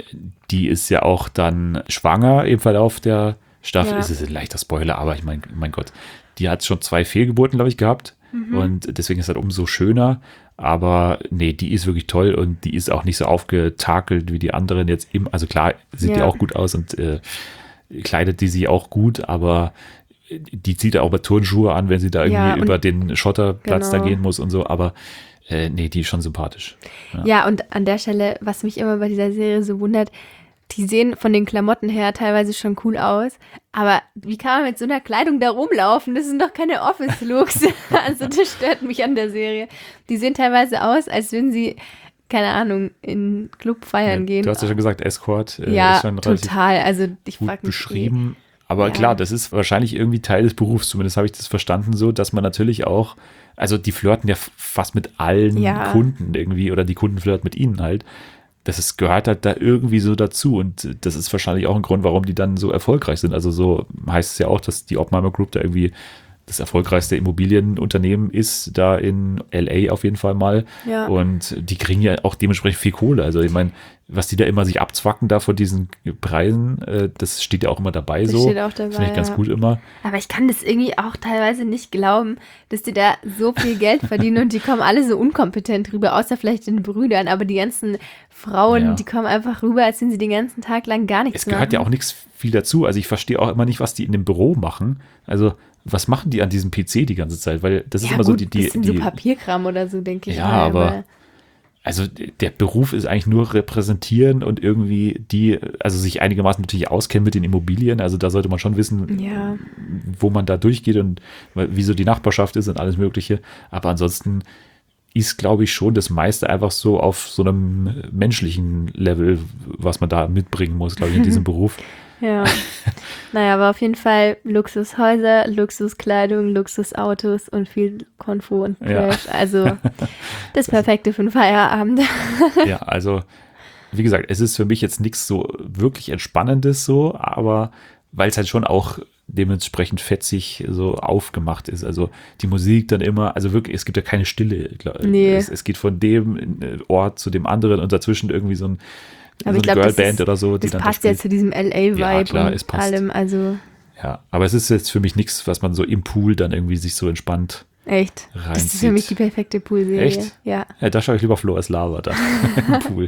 die ist ja auch dann schwanger im Verlauf der Staffel. Ja. Ist es ein leichter Spoiler, aber ich meine, mein Gott, die hat schon zwei Fehlgeburten, glaube ich, gehabt. Mhm. Und deswegen ist das umso schöner. Aber nee, die ist wirklich toll und die ist auch nicht so aufgetakelt wie die anderen jetzt im, also klar, sieht die Ja. auch gut aus und äh, kleidet die sich auch gut, aber die zieht ja auch bei Turnschuhe an, wenn sie da irgendwie Ja, und- über den Schotterplatz da genau. gehen muss und so, aber äh, nee, die ist schon sympathisch. Ja, und an der Stelle, was mich immer bei dieser Serie so wundert, die sehen von den Klamotten her teilweise schon cool aus, aber wie kann man mit so einer Kleidung da rumlaufen? Das sind doch keine Office-Looks. Also das stört mich an der Serie. Die sehen teilweise aus, als würden sie, keine Ahnung, in einen Club feiern Ja, gehen. du hast ja schon gesagt, Escort äh, ja, ist schon relativ total. Also ich gut frage mich, beschrieben. Aber Ja. klar, das ist wahrscheinlich irgendwie Teil des Berufs, zumindest habe ich das verstanden so, dass man natürlich auch, also die flirten ja f- fast mit allen Ja. Kunden irgendwie oder die Kunden flirten mit ihnen halt. Das ist, gehört halt da irgendwie so dazu und das ist wahrscheinlich auch ein Grund, warum die dann so erfolgreich sind. Also so heißt es ja auch, dass die Oppenheimer Group da irgendwie das erfolgreichste Immobilienunternehmen ist, da in L A auf jeden Fall mal. Ja. Und die kriegen ja auch dementsprechend viel Kohle. Also ich meine, was die da immer sich abzwacken da vor diesen Preisen, äh, das steht ja auch immer dabei Das so. steht auch dabei, Finde ich ganz ja. gut immer. Aber ich kann das irgendwie auch teilweise nicht glauben, dass die da so viel Geld verdienen und die kommen alle so unkompetent rüber, außer vielleicht den Brüdern, aber die ganzen Frauen, Ja. die kommen einfach rüber, als wenn sie den ganzen Tag lang gar nichts Es gehört ja auch nichts viel dazu. Also ich verstehe auch immer nicht, was die in dem Büro machen. Also was machen die an diesem P C die ganze Zeit? Weil das ist ja, immer gut, so die, die, bisschen die so Papierkram oder so, denke ich Ja, mal. aber- also der Beruf ist eigentlich nur repräsentieren und irgendwie die, also sich einigermaßen natürlich auskennen mit den Immobilien. Also da sollte man schon wissen, Ja. wo man da durchgeht und wieso die Nachbarschaft ist und alles Mögliche. Aber ansonsten ist, glaube ich, schon das meiste einfach so auf so einem menschlichen Level, was man da mitbringen muss, glaube ich, in diesem Beruf. Ja. Naja, aber auf jeden Fall Luxushäuser, Luxuskleidung, Luxusautos und viel Konfo und Ja. Trash. Also das Perfekte für einen Feierabend. Ja, also wie gesagt, es ist für mich jetzt nichts so wirklich Entspannendes so, aber weil es halt schon auch dementsprechend fetzig so aufgemacht ist. Also die Musik dann immer, also wirklich, es gibt ja keine Stille. glaub- Nee. Es, es geht von dem Ort zu dem anderen und dazwischen irgendwie so, ein, so Aber eine ich glaube, das, Girlband ist- oder so, die das dann da passt ja spielt. zu diesem L A-Vibe Ja, klar, und es passt. allem. Also Ja, aber es ist jetzt für mich nichts, was man so im Pool dann irgendwie sich so entspannt. echt. Das ist Reinzieht. für mich die perfekte Poolserie. Echt? Ja. Ja, da schaue ich lieber Floor as Lava da im Pool.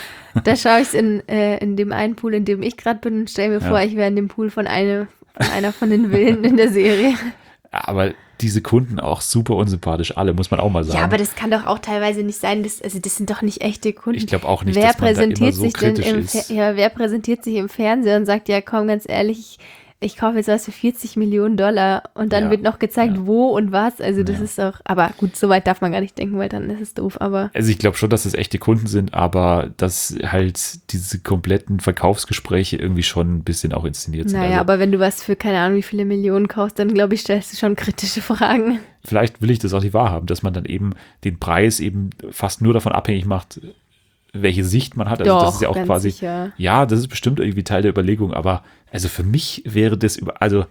Da schaue ich es in, äh, in dem einen Pool, in dem ich gerade bin und stelle mir Ja. vor, ich wäre in dem Pool von, eine, von einer von den Villen in der Serie. Aber diese Kunden auch super unsympathisch, alle, muss man auch mal sagen. Ja, aber das kann doch auch teilweise nicht sein, dass, also das sind doch nicht echte Kunden. Ich glaube auch nicht, wer dass man da immer präsentiert so sich denn kritisch im ist. Fer- ja, wer präsentiert sich im Fernsehen und sagt, ja komm, ganz ehrlich, ich, ich kaufe jetzt was für vierzig Millionen Dollar und dann Ja, wird noch gezeigt, ja. wo und was. Also das Ja. ist doch, aber gut, so weit darf man gar nicht denken, weil dann ist es doof, aber Also ich glaube schon, dass es echte Kunden sind, aber dass halt diese kompletten Verkaufsgespräche irgendwie schon ein bisschen auch inszeniert sind. naja, Also aber wenn du was für keine Ahnung wie viele Millionen kaufst, dann glaube ich, stellst du schon kritische Fragen. vielleicht will ich das auch nicht wahrhaben, dass man dann eben den Preis eben fast nur davon abhängig macht, welche Sicht man hat. Also Doch, das ist ja auch ganz quasi, sicher. ja, das ist bestimmt irgendwie Teil der Überlegung, aber also für mich wäre das über, also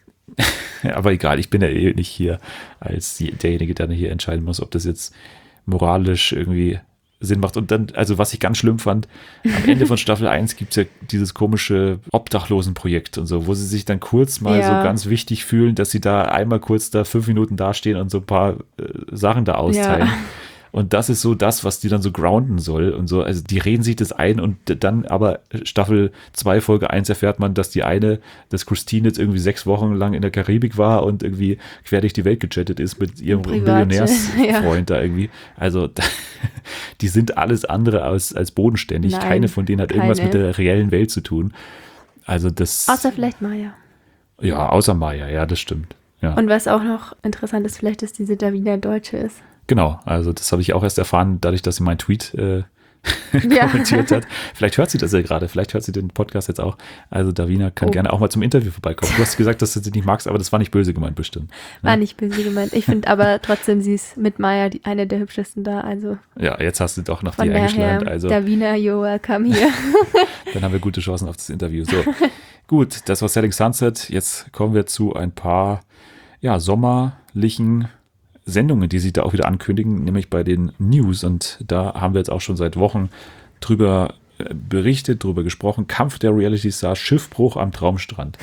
aber egal, ich bin ja eh nicht hier als die, derjenige, der hier entscheiden muss, ob das jetzt moralisch irgendwie Sinn macht. Und dann, also was ich ganz schlimm fand, am Ende von Staffel eins gibt es ja dieses komische Obdachlosenprojekt und so, wo sie sich dann kurz mal Ja. so ganz wichtig fühlen, dass sie da einmal kurz da fünf Minuten dastehen und so ein paar äh, Sachen da austeilen. Ja. Und das ist so das, was die dann so grounden soll und so. Also die reden sich das ein und dann aber Staffel zwei, Folge eins erfährt man, dass die eine, dass Christine jetzt irgendwie sechs Wochen lang in der Karibik war und irgendwie quer durch die Welt gechattet ist mit ihrem Privatjet, Millionärsfreund da irgendwie. Also die sind alles andere als, als bodenständig. Nein, keine von denen hat irgendwas keine. mit der reellen Welt zu tun. Also das, Außer vielleicht Maya. ja, außer Maya, ja, das stimmt. Ja. Und was auch noch interessant ist, vielleicht, dass diese Davina Deutsche ist. Genau, also das habe ich auch erst erfahren, dadurch, dass sie meinen Tweet äh, Ja. kommentiert hat. Vielleicht hört sie das ja gerade, vielleicht hört sie den Podcast jetzt auch. Also Davina kann Oh. gerne auch mal zum Interview vorbeikommen. Du hast gesagt, dass du sie nicht magst, aber das war nicht böse gemeint bestimmt. War nicht böse gemeint. Ich finde aber trotzdem, sie ist mit Maya die, eine der hübschesten da. Also Ja, jetzt hast du doch noch von die daher, eingeschleimt. Also Davina, you're welcome hier. dann haben wir gute Chancen auf das Interview. So, gut, das war Selling Sunset. Jetzt kommen wir zu ein paar ja, sommerlichen Sendungen, die sich da auch wieder ankündigen, nämlich bei den News. Und da haben wir jetzt auch schon seit Wochen drüber äh, berichtet, drüber gesprochen. Kampf der Reality Stars, Schiffbruch am Traumstrand.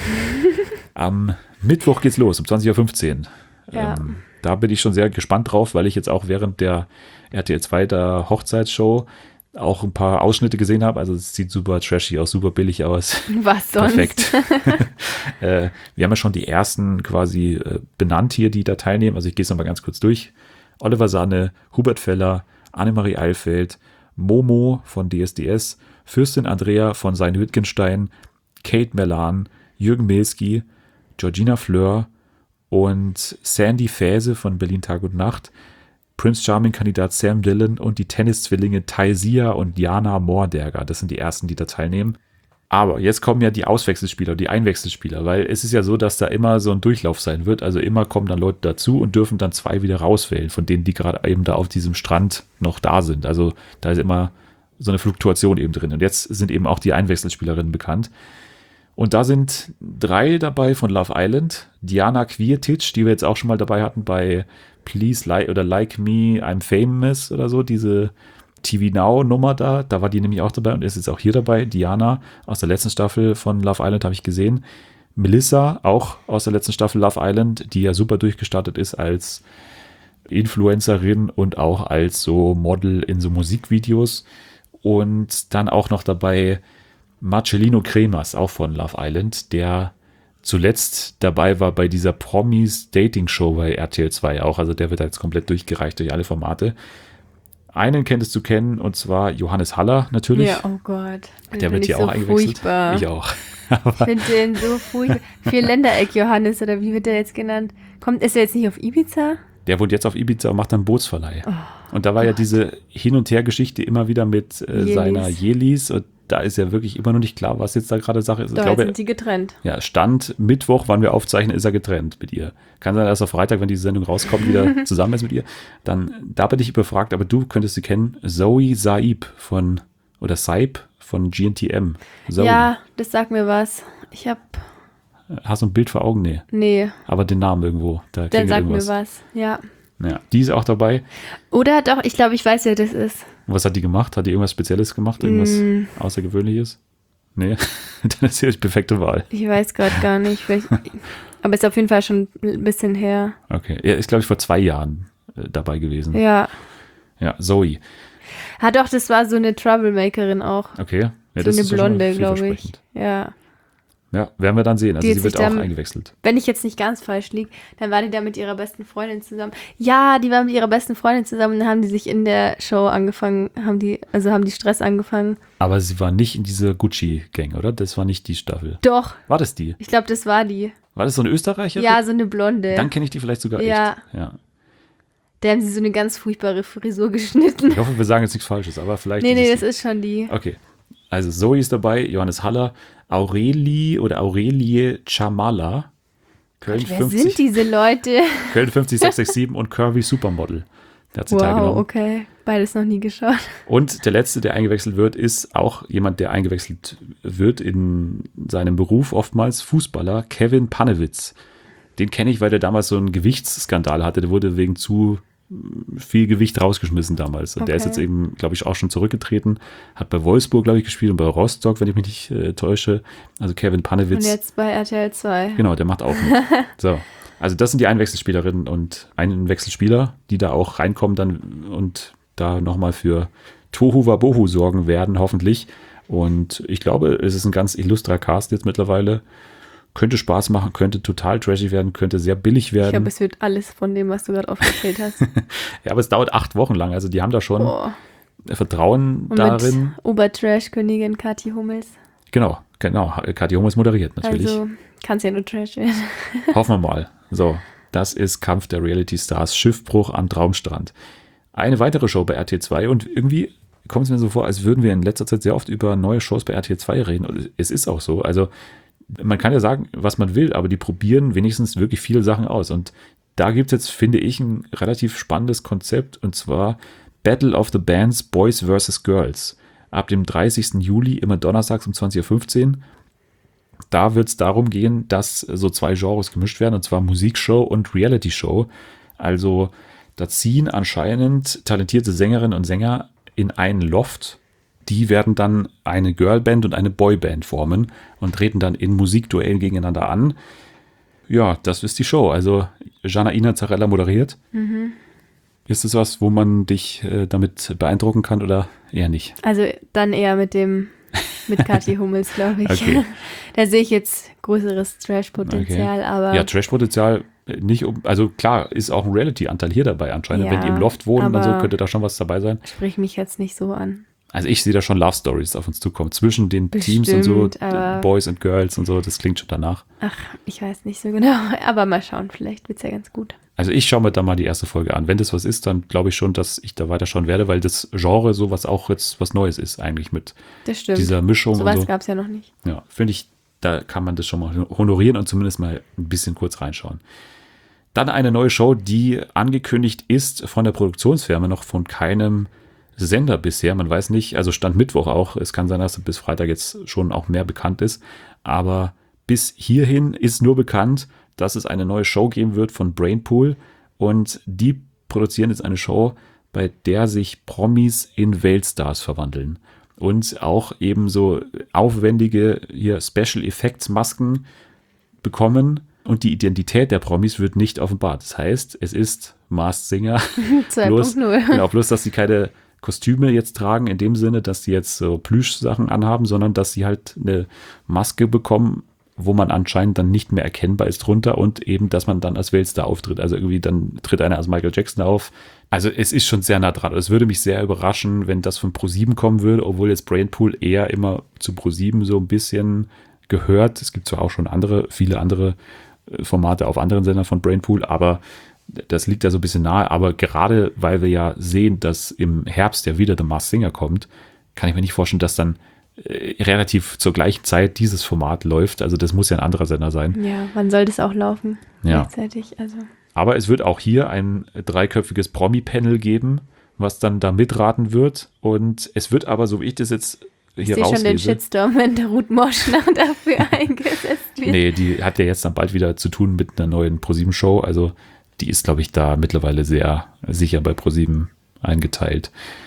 Am Mittwoch geht's los, um zwanzig Uhr fünfzehn. Ja. Ähm, da bin ich schon sehr gespannt drauf, weil ich jetzt auch während der R T L zwei der Hochzeitsshow auch ein paar Ausschnitte gesehen habe. Also es sieht super trashy aus, super billig aus. Was sonst? Perfekt. äh, wir haben ja schon die ersten quasi äh, benannt hier, die da teilnehmen. Also ich gehe es nochmal ganz kurz durch. Oliver Sanne, Hubert Feller, Annemarie Eilfeld, Momo von D S D S, Fürstin Andrea von Sein Wittgenstein, Kate Melan, Jürgen Milski, Georgina Fleur und Sandy Fäse von Berlin Tag und Nacht, Prince Charming-Kandidat Sam Dillon und die Tenniszwillinge Taisia und Jana Morderger. Das sind die ersten, die da teilnehmen. Aber jetzt kommen ja die Auswechselspieler, die Einwechselspieler, weil es ist ja so, dass da immer so ein Durchlauf sein wird. Also immer kommen dann Leute dazu und dürfen dann zwei wieder rauswählen, von denen, die gerade eben da auf diesem Strand noch da sind. Also da ist immer so eine Fluktuation eben drin. Und jetzt sind eben auch die Einwechselspielerinnen bekannt. Und da sind drei dabei von Love Island. Diana Quietic, die wir jetzt auch schon mal dabei hatten bei Please Like oder Like Me, I'm Famous oder so, diese T V Now Nummer da, da war die nämlich auch dabei und ist jetzt auch hier dabei. Diana aus der letzten Staffel von Love Island habe ich gesehen. Melissa, auch aus der letzten Staffel Love Island, die ja super durchgestartet ist als Influencerin und auch als so Model in so Musikvideos. Und dann auch noch dabei Marcellino Cremas, auch von Love Island, der zuletzt dabei war bei dieser Promis Dating Show bei R T L zwei auch. Also der wird jetzt komplett durchgereicht durch alle Formate. Einen kenntest du kennen, und zwar Johannes Haller natürlich. Ja, oh Gott. Den Der wird find hier ich auch so eingewechselt. Furchtbar. Ich auch. Ich finde den so furchtbar. Vierländereck Johannes, oder wie wird der jetzt genannt? Kommt, ist er jetzt nicht auf Ibiza? Der wohnt jetzt auf Ibiza und macht dann Bootsverleih. Oh, und da war ja diese Hin- und Her-Geschichte immer wieder mit äh, Jelis. seiner Jelis. Und da ist ja wirklich immer noch nicht klar, was jetzt da gerade Sache ist. Da ich glaube, sind die getrennt. ja, Stand Mittwoch, wann wir aufzeichnen, ist er getrennt mit ihr. Kann sein, dass er Freitag, wenn die Sendung rauskommt, wieder zusammen ist mit ihr. Dann, da bin ich überfragt, aber du könntest sie kennen. Zoe Saib von, oder Saib von G N T M. Zoe. Ja, das sagt mir was. Ich hab, Hast du ein Bild vor Augen? Nee. nee, Aber den Namen irgendwo. Da der klingelt sagt irgendwas. mir was. Ja. Ja, die ist auch dabei. Oder doch, ich glaube, ich weiß, wer das ist. Was hat die gemacht? Hat die irgendwas Spezielles gemacht? Irgendwas Mm. Außergewöhnliches? Nee, dann ist sie die perfekte Wahl. Ich weiß gerade gar nicht. Vielleicht, aber ist auf jeden Fall schon ein bisschen her. Okay, er ist, glaube ich, vor zwei Jahren äh, dabei gewesen. Ja. Ja, Zoe. Ah doch, das war so eine Troublemakerin auch. Okay. Ja, so das eine ist ja schon mal Blonde, glaube ich. vielversprechend. Ja. Ja, werden wir dann sehen. Also Die sie hat wird sich auch dann- eingewechselt. Wenn ich jetzt nicht ganz falsch liege, dann war die da mit ihrer besten Freundin zusammen. Ja, die war mit ihrer besten Freundin zusammen und dann haben die sich in der Show angefangen, haben die, also haben die Stress angefangen. Aber sie war nicht in dieser Gucci-Gang, oder? Das war nicht die Staffel. Doch, War das die? ich glaube, das war die. War das so eine Österreicherin? Ja, so eine Blonde. Dann kenne ich die vielleicht sogar Ja. echt. Ja. Da haben sie so eine ganz furchtbare Frisur geschnitten. Ich hoffe, wir sagen jetzt nichts Falsches, aber vielleicht. Nee, nee, es das die. ist schon die. Okay. Also Zoe ist dabei, Johannes Haller, Aurelie oder Aurelie Chamala, Köln Wer fünfzig, sind diese Leute? Köln fünfzig sechs sechs sieben und Curvy Supermodel. Der hat sie Wow, teilgenommen. okay. Beides noch nie geschaut. Und der letzte, der eingewechselt wird, ist auch jemand, der eingewechselt wird in seinem Beruf oftmals, Fußballer, Kevin Panewitz. Den kenne ich, weil der damals so einen Gewichtsskandal hatte. Der wurde wegen zu viel Gewicht rausgeschmissen damals. Und der ist Okay. jetzt eben, glaube ich, auch schon zurückgetreten. Hat bei Wolfsburg, glaube ich, gespielt und bei Rostock, wenn ich mich nicht äh, täusche. Also Kevin Und Panewitz. jetzt bei R T L zwei. Genau, der macht auch mit. So. Also das sind die Einwechselspielerinnen und Einwechselspieler, die da auch reinkommen dann und da nochmal für Tohu Wabohu sorgen werden, hoffentlich. Und ich glaube, es ist ein ganz illustrer Cast jetzt mittlerweile. Könnte Spaß machen, könnte total trashig werden, könnte sehr billig Ich werden. glaube, es wird alles von dem, was du gerade aufgezählt hast. Ja, aber es dauert acht Wochen lang. Also die haben da schon Boah. Vertrauen Und darin. mit Obertrash-Königin Kathi Hummels. Genau, genau. Kathi Hummels moderiert natürlich. Also kann es ja nur Trash werden. Hoffen wir mal. So, das ist Kampf der Reality Stars, Schiffbruch am Traumstrand. Eine weitere Show bei R T L zwei und irgendwie kommt es mir so vor, als würden wir in letzter Zeit sehr oft über neue Shows bei R T L zwei reden. Und es ist auch so. Also man kann ja sagen, was man will, aber die probieren wenigstens wirklich viele Sachen aus. Und da gibt es jetzt, finde ich, ein relativ spannendes Konzept und zwar Battle of the Bands Boys versus Girls. Ab dem dreißigsten Juli, immer donnerstags um zwanzig Uhr fünfzehn. Da wird es darum gehen, dass so zwei Genres gemischt werden, und zwar Musikshow und Reality-Show. Also da ziehen anscheinend talentierte Sängerinnen und Sänger in einen Loft. Die werden dann eine Girlband und eine Boyband formen und treten dann in Musikduellen gegeneinander an. Ja, das ist die Show. Also Janaina Zarella moderiert. Mhm. Ist es was, wo man dich äh, damit beeindrucken kann oder eher nicht? Also dann eher mit dem, mit Kathi Hummels, glaube ich. Okay. Da sehe ich jetzt größeres Trash-Potenzial, Okay. aber Ja, Trash-Potenzial nicht, um, also klar, ist auch ein Reality-Anteil hier dabei anscheinend. Ja, Wenn die im Loft wohnen und so, aber- könnte da schon was dabei sein. sprich mich jetzt nicht so an. Also ich sehe da schon Love-Stories auf uns zukommen. Zwischen den Teams und so, Bestimmt, aber- Boys und Girls und so, das klingt schon danach. Ach, ich weiß nicht so genau, aber mal schauen, vielleicht wird es ja ganz gut. Also ich schaue mir da mal die erste Folge an. Wenn das was ist, dann glaube ich schon, dass ich da weiterschauen werde, weil das Genre sowas auch jetzt was Neues ist eigentlich mit Das stimmt. dieser Mischung Sowas und so. gab es ja noch nicht. Ja, finde ich, da kann man das schon mal honorieren und zumindest mal ein bisschen kurz reinschauen. Dann eine neue Show, die angekündigt ist von der Produktionsfirma, noch von keinem Sender bisher. Man weiß nicht, also Stand Mittwoch auch. Es kann sein, dass bis Freitag jetzt schon auch mehr bekannt ist. Aber bis hierhin ist nur bekannt, dass es eine neue Show geben wird von Brainpool. Und die produzieren jetzt eine Show, bei der sich Promis in Weltstars verwandeln. Und auch eben so aufwendige hier Special Effects Masken bekommen. Und die Identität der Promis wird nicht offenbart. Das heißt, es ist Masked Singer. Bloß, zwei Punkt null. genau, bloß, dass sie keine Kostüme jetzt tragen, in dem Sinne, dass sie jetzt so Plüschsachen anhaben, sondern dass sie halt eine Maske bekommen, wo man anscheinend dann nicht mehr erkennbar ist drunter und eben, dass man dann als Weltstar auftritt. Also irgendwie dann tritt einer als Michael Jackson auf. Also es ist schon sehr nah dran. Es würde mich sehr überraschen, wenn das von ProSieben kommen würde, obwohl jetzt Brainpool eher immer zu ProSieben so ein bisschen gehört. Es gibt zwar auch schon andere, viele andere äh, Formate auf anderen Sendern von Brainpool, aber das liegt da so ein bisschen nahe. Aber gerade weil wir ja sehen, dass im Herbst ja wieder The Masked Singer kommt, kann ich mir nicht vorstellen, dass dann äh, relativ zur gleichen Zeit dieses Format läuft. Also das muss ja ein anderer Sender sein. Ja, wann soll das auch laufen? Ja. Gleichzeitig, also. Aber es wird auch hier ein dreiköpfiges Promi-Panel geben, was dann da mitraten wird. Und es wird aber, so wie ich das jetzt Ich hier sehe schon den rauslese, Shitstorm, wenn der Ruth Moschner dafür eingesetzt wird. nee, die hat ja jetzt dann bald wieder zu tun mit einer neuen ProSieben-Show. Also die ist, glaube ich, da mittlerweile sehr sicher bei ProSieben eingeteilt.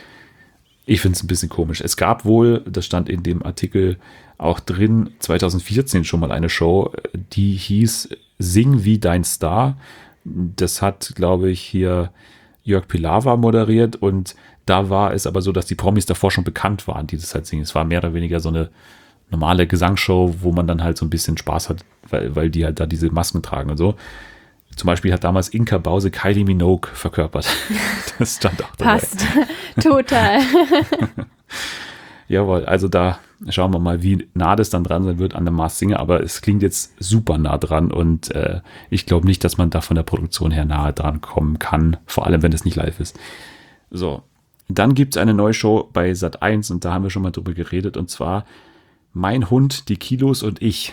Ich finde es ein bisschen komisch. Es gab wohl, das stand in dem Artikel auch drin, zwanzig vierzehn schon mal eine Show, die hieß Sing wie dein Star. Das hat, glaube ich, hier Jörg Pilawa moderiert und da war es aber so, dass die Promis davor schon bekannt waren, die das halt singen. Es war mehr oder weniger so eine normale Gesangsshow, wo man dann halt so ein bisschen Spaß hat, weil, weil die halt da diese Masken tragen und so. Zum Beispiel hat damals Inka Bause Kylie Minogue verkörpert. Das stand auch dabei. Passt. Total. Jawohl, also da schauen wir mal, wie nah das dann dran sein wird an der Masked Singer, aber es klingt jetzt super nah dran und äh, ich glaube nicht, dass man da von der Produktion her nahe dran kommen kann, vor allem wenn es nicht live ist. So, dann gibt es eine neue Show bei Sat eins und da haben wir schon mal drüber geredet und zwar Mein Hund, die Kilos und ich.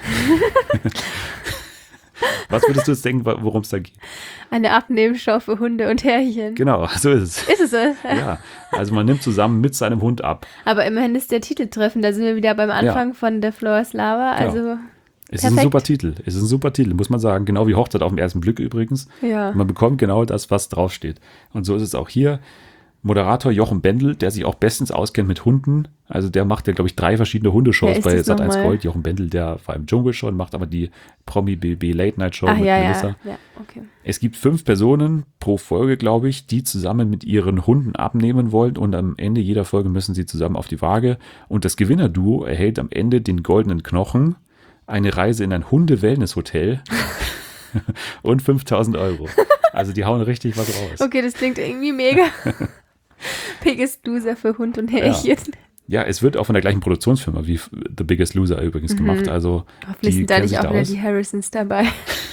Was würdest du jetzt denken, worum es da geht? Eine Abnehmenshow für Hunde und Herrchen. Genau, so ist es. Ist es so? Ja, also man nimmt zusammen mit seinem Hund ab. Aber immerhin ist der Titel treffend. Da sind wir wieder beim Anfang Ja. von The Floor is Lava. Also Genau. Es ist perfekt. ein super Titel. Es ist ein super Titel, muss man sagen. Genau wie Hochzeit auf den ersten Blick übrigens. Ja. Man bekommt genau das, was draufsteht. Und so ist es auch hier. Moderator Jochen Bendel, der sich auch bestens auskennt mit Hunden. Also der macht ja, glaube ich, drei verschiedene Wer Hundeshows ist bei das Sat eins nochmal? Gold. Jochen Bendel, der war im Dschungel schon, macht aber die Promi-B B Late Night Show Ach mit ja, Melissa. ja. Ja, okay. Es gibt fünf Personen pro Folge, glaube ich, die zusammen mit ihren Hunden abnehmen wollen und am Ende jeder Folge müssen sie zusammen auf die Waage und das Gewinnerduo erhält am Ende den goldenen Knochen, eine Reise in ein Hunde-Wellness-Hotel und fünftausend Euro. Also die hauen richtig was raus. Okay, das klingt irgendwie mega. Biggest Loser für Hund und Härchen. Ja, es wird auch von der gleichen Produktionsfirma wie The Biggest Loser übrigens gemacht. Also Hoffentlich die sind da kennen nicht sich auch da wieder aus. die Harrisons dabei.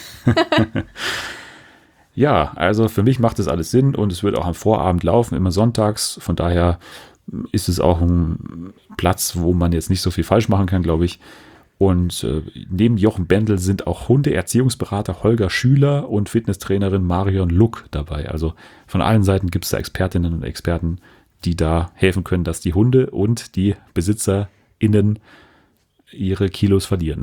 Ja, also für mich macht das alles Sinn und es wird auch am Vorabend laufen, immer sonntags. Von daher ist es auch ein Platz, wo man jetzt nicht so viel falsch machen kann, glaube ich. Und äh, neben Jochen Bendel sind auch Hundeerziehungsberater Holger Schüler und Fitnesstrainerin Marion Luck dabei. Also von allen Seiten gibt es da Expertinnen und Experten, die da helfen können, dass die Hunde und die BesitzerInnen ihre Kilos verlieren.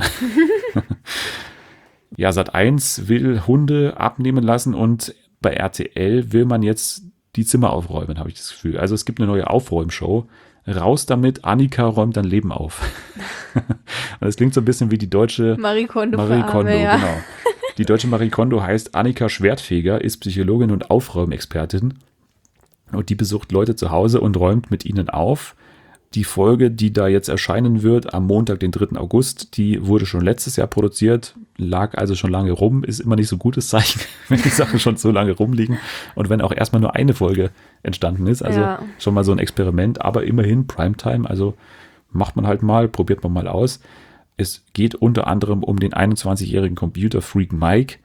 Ja, Sat eins will Hunde abnehmen lassen und bei R T L will man jetzt die Zimmer aufräumen, habe ich das Gefühl. Also es gibt eine neue Aufräumshow. Raus damit, Annika räumt dein Leben auf. Und das klingt so ein bisschen wie die deutsche Marie Kondo. Marie für Kondo, Arme, ja. genau. Die deutsche Marie Kondo heißt Annika Schwertfeger, ist Psychologin und Aufräumexpertin. Und die besucht Leute zu Hause und räumt mit ihnen auf. Die Folge, die da jetzt erscheinen wird, am Montag, den dritten August, die wurde schon letztes Jahr produziert, lag also schon lange rum, ist immer nicht so gutes Zeichen, wenn die Sachen schon so lange rumliegen und wenn auch erstmal nur eine Folge entstanden ist. Also Ja. schon mal so ein Experiment, aber immerhin Primetime, also macht man halt mal, probiert man mal aus. Es geht unter anderem um den einundzwanzigjährigen Computerfreak Mike,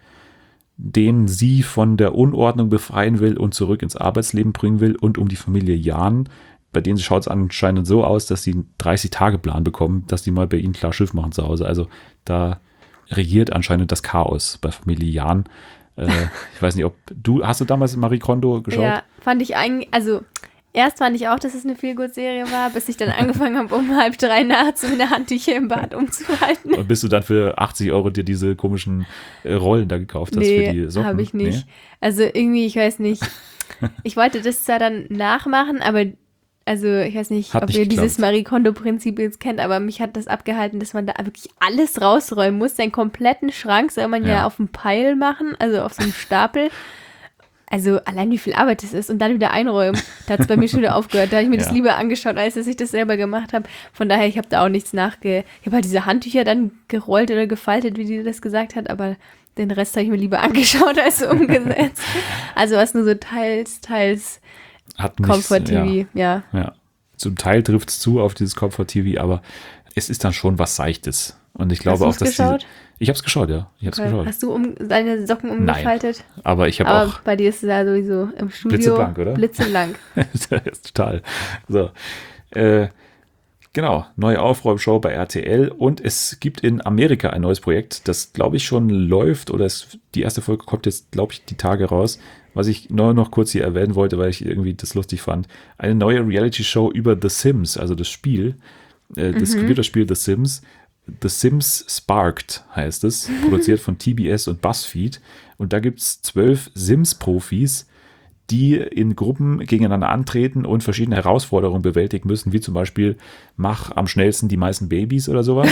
den sie von der Unordnung befreien will und zurück ins Arbeitsleben bringen will und um die Familie Jahn. Bei denen schaut es anscheinend so aus, dass sie einen dreißig-Tage-Plan bekommen, dass die mal bei ihnen klar Schiff machen zu Hause. Also da regiert anscheinend das Chaos bei Familie Jahn. Äh, ich weiß nicht, ob du, hast du damals Marie Kondo geschaut? Ja, fand ich eigentlich, also erst fand ich auch, dass es eine Feel-Good-Serie war, bis ich dann angefangen habe, um halb drei nachts meine Handtücher im Bad umzuhalten. Und bis du dann für achtzig Euro dir diese komischen äh, Rollen da gekauft hast für die Nee, Socken? habe ich nicht. Nee? Also irgendwie, ich weiß nicht. Ich wollte das zwar dann nachmachen, aber also ich weiß nicht, Hat ob nicht ihr dieses geklappt. Marie Kondo-Prinzip jetzt kennt, aber mich hat das abgehalten, dass man da wirklich alles rausräumen muss. Seinen kompletten Schrank soll man ja, Ja. auf einem Pile machen, also auf so einem Stapel. Also allein wie viel Arbeit das ist und dann wieder einräumen. Da hat es bei mir schon wieder aufgehört. Da habe ich mir das Ja. lieber angeschaut, als dass ich das selber gemacht habe. Von daher, ich habe da auch nichts nachge... Ich habe halt diese Handtücher dann gerollt oder gefaltet, wie die das gesagt hat, aber den Rest habe ich mir lieber angeschaut als umgesetzt. Also was nur so teils, teils Hat nichts, Comfort-T V, ja. Ja, ja. Zum Teil trifft es zu auf dieses Comfort-T V, aber es ist dann schon was Seichtes. Und ich glaube Hast auch, du's dass diese, geschaut? Ich habe es geschaut, ja. Ich habe es Okay. geschaut. Hast du um, deine Socken umgefaltet? Aber ich habe Aber auch bei dir ist es ja sowieso im Studio Blitzeblank, oder? blitzeblank. das ist total. So. Äh, genau, neue Aufräumshow bei R T L und es gibt in Amerika ein neues Projekt, das glaube ich schon läuft oder es, die erste Folge kommt jetzt, glaube ich, die Tage raus. Was ich nur noch kurz hier erwähnen wollte, weil ich irgendwie das lustig fand. Eine neue Reality-Show über The Sims, also das Spiel, äh, das Computerspiel The Sims. The Sims Sparked heißt es, produziert von T B S und BuzzFeed. Und da gibt es zwölf Sims-Profis, die in Gruppen gegeneinander antreten und verschiedene Herausforderungen bewältigen müssen, wie zum Beispiel, mach am schnellsten die meisten Babys oder sowas.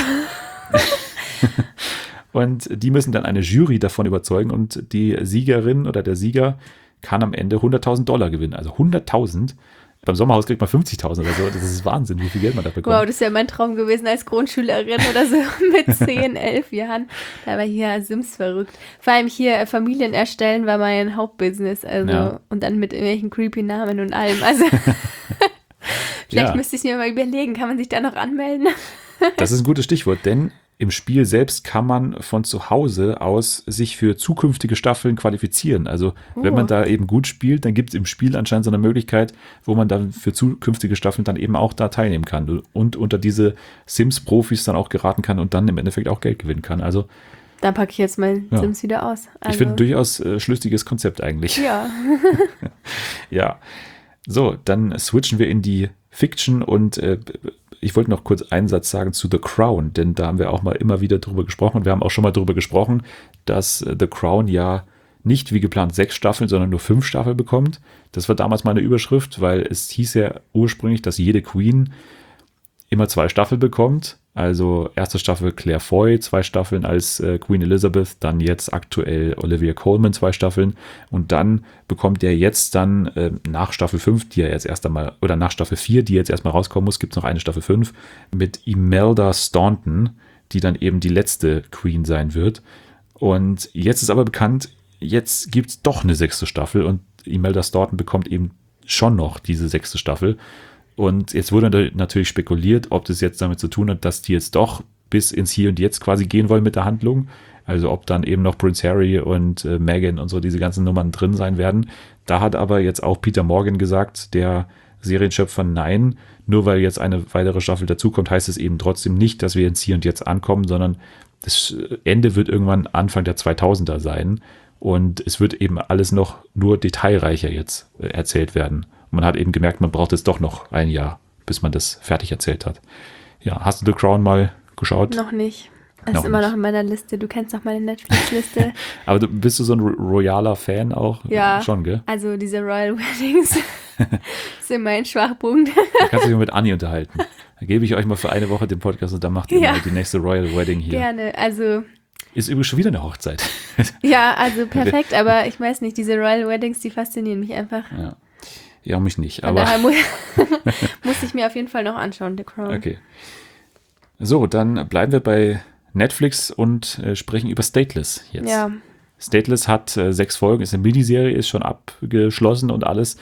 Und die müssen dann eine Jury davon überzeugen und die Siegerin oder der Sieger kann am Ende hunderttausend Dollar gewinnen. Also hunderttausend Beim Sommerhaus kriegt man fünfzigtausend oder so. Das ist Wahnsinn, wie viel Geld man da bekommt. Wow, das wäre mein Traum gewesen als Grundschülerin oder so mit zehn, elf Jahren. Da war hier Sims verrückt. Vor allem hier äh, Familien erstellen war mein Hauptbusiness. Also, Ja. und dann mit irgendwelchen creepy Namen und allem. Also vielleicht Ja. müsste ich mir mal überlegen, kann man sich da noch anmelden? Das ist ein gutes Stichwort, denn im Spiel selbst kann man von zu Hause aus sich für zukünftige Staffeln qualifizieren. Also wenn Oh. man da eben gut spielt, dann gibt es im Spiel anscheinend so eine Möglichkeit, wo man dann für zukünftige Staffeln dann eben auch da teilnehmen kann und unter diese Sims-Profis dann auch geraten kann und dann im Endeffekt auch Geld gewinnen kann. Also Da packe ich jetzt mein Ja. Sims wieder aus. Also, ich finde ein durchaus äh, schlüssiges Konzept eigentlich. ja. Ja. So, dann switchen wir in die Fiction und äh, ich wollte noch kurz einen Satz sagen zu The Crown, denn da haben wir auch mal immer wieder drüber gesprochen und wir haben auch schon mal drüber gesprochen, dass äh, The Crown ja nicht wie geplant sechs Staffeln, sondern nur fünf Staffeln bekommt. Das war damals mal eine Überschrift, weil es hieß ja ursprünglich, dass jede Queen immer zwei Staffeln bekommt. Also erste Staffel Claire Foy, zwei Staffeln als äh, Queen Elizabeth, dann jetzt aktuell Olivia Colman, zwei Staffeln und dann bekommt er jetzt dann äh, nach Staffel fünf, die ja jetzt erst einmal, oder nach Staffel vier, die jetzt erstmal rauskommen muss, gibt es noch eine Staffel fünf mit Imelda Staunton, die dann eben die letzte Queen sein wird. Und jetzt ist aber bekannt, jetzt gibt es doch eine sechste Staffel und Imelda Staunton bekommt eben schon noch diese sechste Staffel. Und jetzt wurde natürlich spekuliert, ob das jetzt damit zu tun hat, dass die jetzt doch bis ins Hier und Jetzt quasi gehen wollen mit der Handlung. Also ob dann eben noch Prince Harry und äh, Meghan und so diese ganzen Nummern drin sein werden. Da hat aber jetzt auch Peter Morgan gesagt, der Serienschöpfer, nein, nur weil jetzt eine weitere Staffel dazukommt, heißt es eben trotzdem nicht, dass wir ins Hier und Jetzt ankommen, sondern das Ende wird irgendwann Anfang der zweitausender sein. Und es wird eben alles noch nur detailreicher jetzt äh, erzählt werden. Und man hat eben gemerkt, man braucht jetzt doch noch ein Jahr, bis man das fertig erzählt hat. Ja, hast du The Crown mal geschaut? Noch nicht. Das Noch ist immer nicht. noch in meiner Liste. Du kennst doch meine Netflix-Liste. Aber du, bist du so ein ro- royaler Fan auch? Ja. Schon, gell? Also diese Royal Weddings sind mein Schwachpunkt. Da kannst du dich mal mit Anni unterhalten. Da gebe ich euch mal für eine Woche den Podcast und dann macht ihr Ja. mal die nächste Royal Wedding hier. Gerne. Also, Ist übrigens schon wieder eine Hochzeit. ja, also perfekt. Aber ich weiß nicht, diese Royal Weddings, die faszinieren mich einfach. Ja, ja mich nicht. Von Aber daher mu muss ich mir auf jeden Fall noch anschauen, The Crown. okay. So, dann bleiben wir bei Netflix und äh, sprechen über Stateless jetzt. Ja, Stateless hat äh, sechs Folgen, ist eine Miniserie, ist schon abgeschlossen und alles.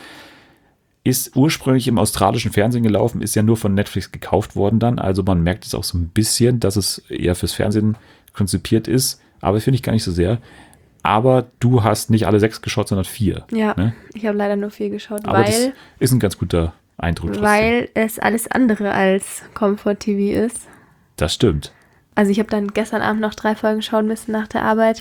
Ist ursprünglich im australischen Fernsehen gelaufen, ist ja nur von Netflix gekauft worden dann. Also man merkt es auch so ein bisschen, dass es eher fürs Fernsehen konzipiert ist. Aber finde ich gar nicht so sehr. Aber du hast nicht alle sechs geschaut, sondern vier. ja. Ne? Ich habe leider nur vier geschaut, Aber das weil, ist ein ganz guter Eindruck trotzdem. weil es alles andere als Comfort-T V ist. Das stimmt. Also ich habe dann gestern Abend noch drei Folgen schauen müssen nach der Arbeit.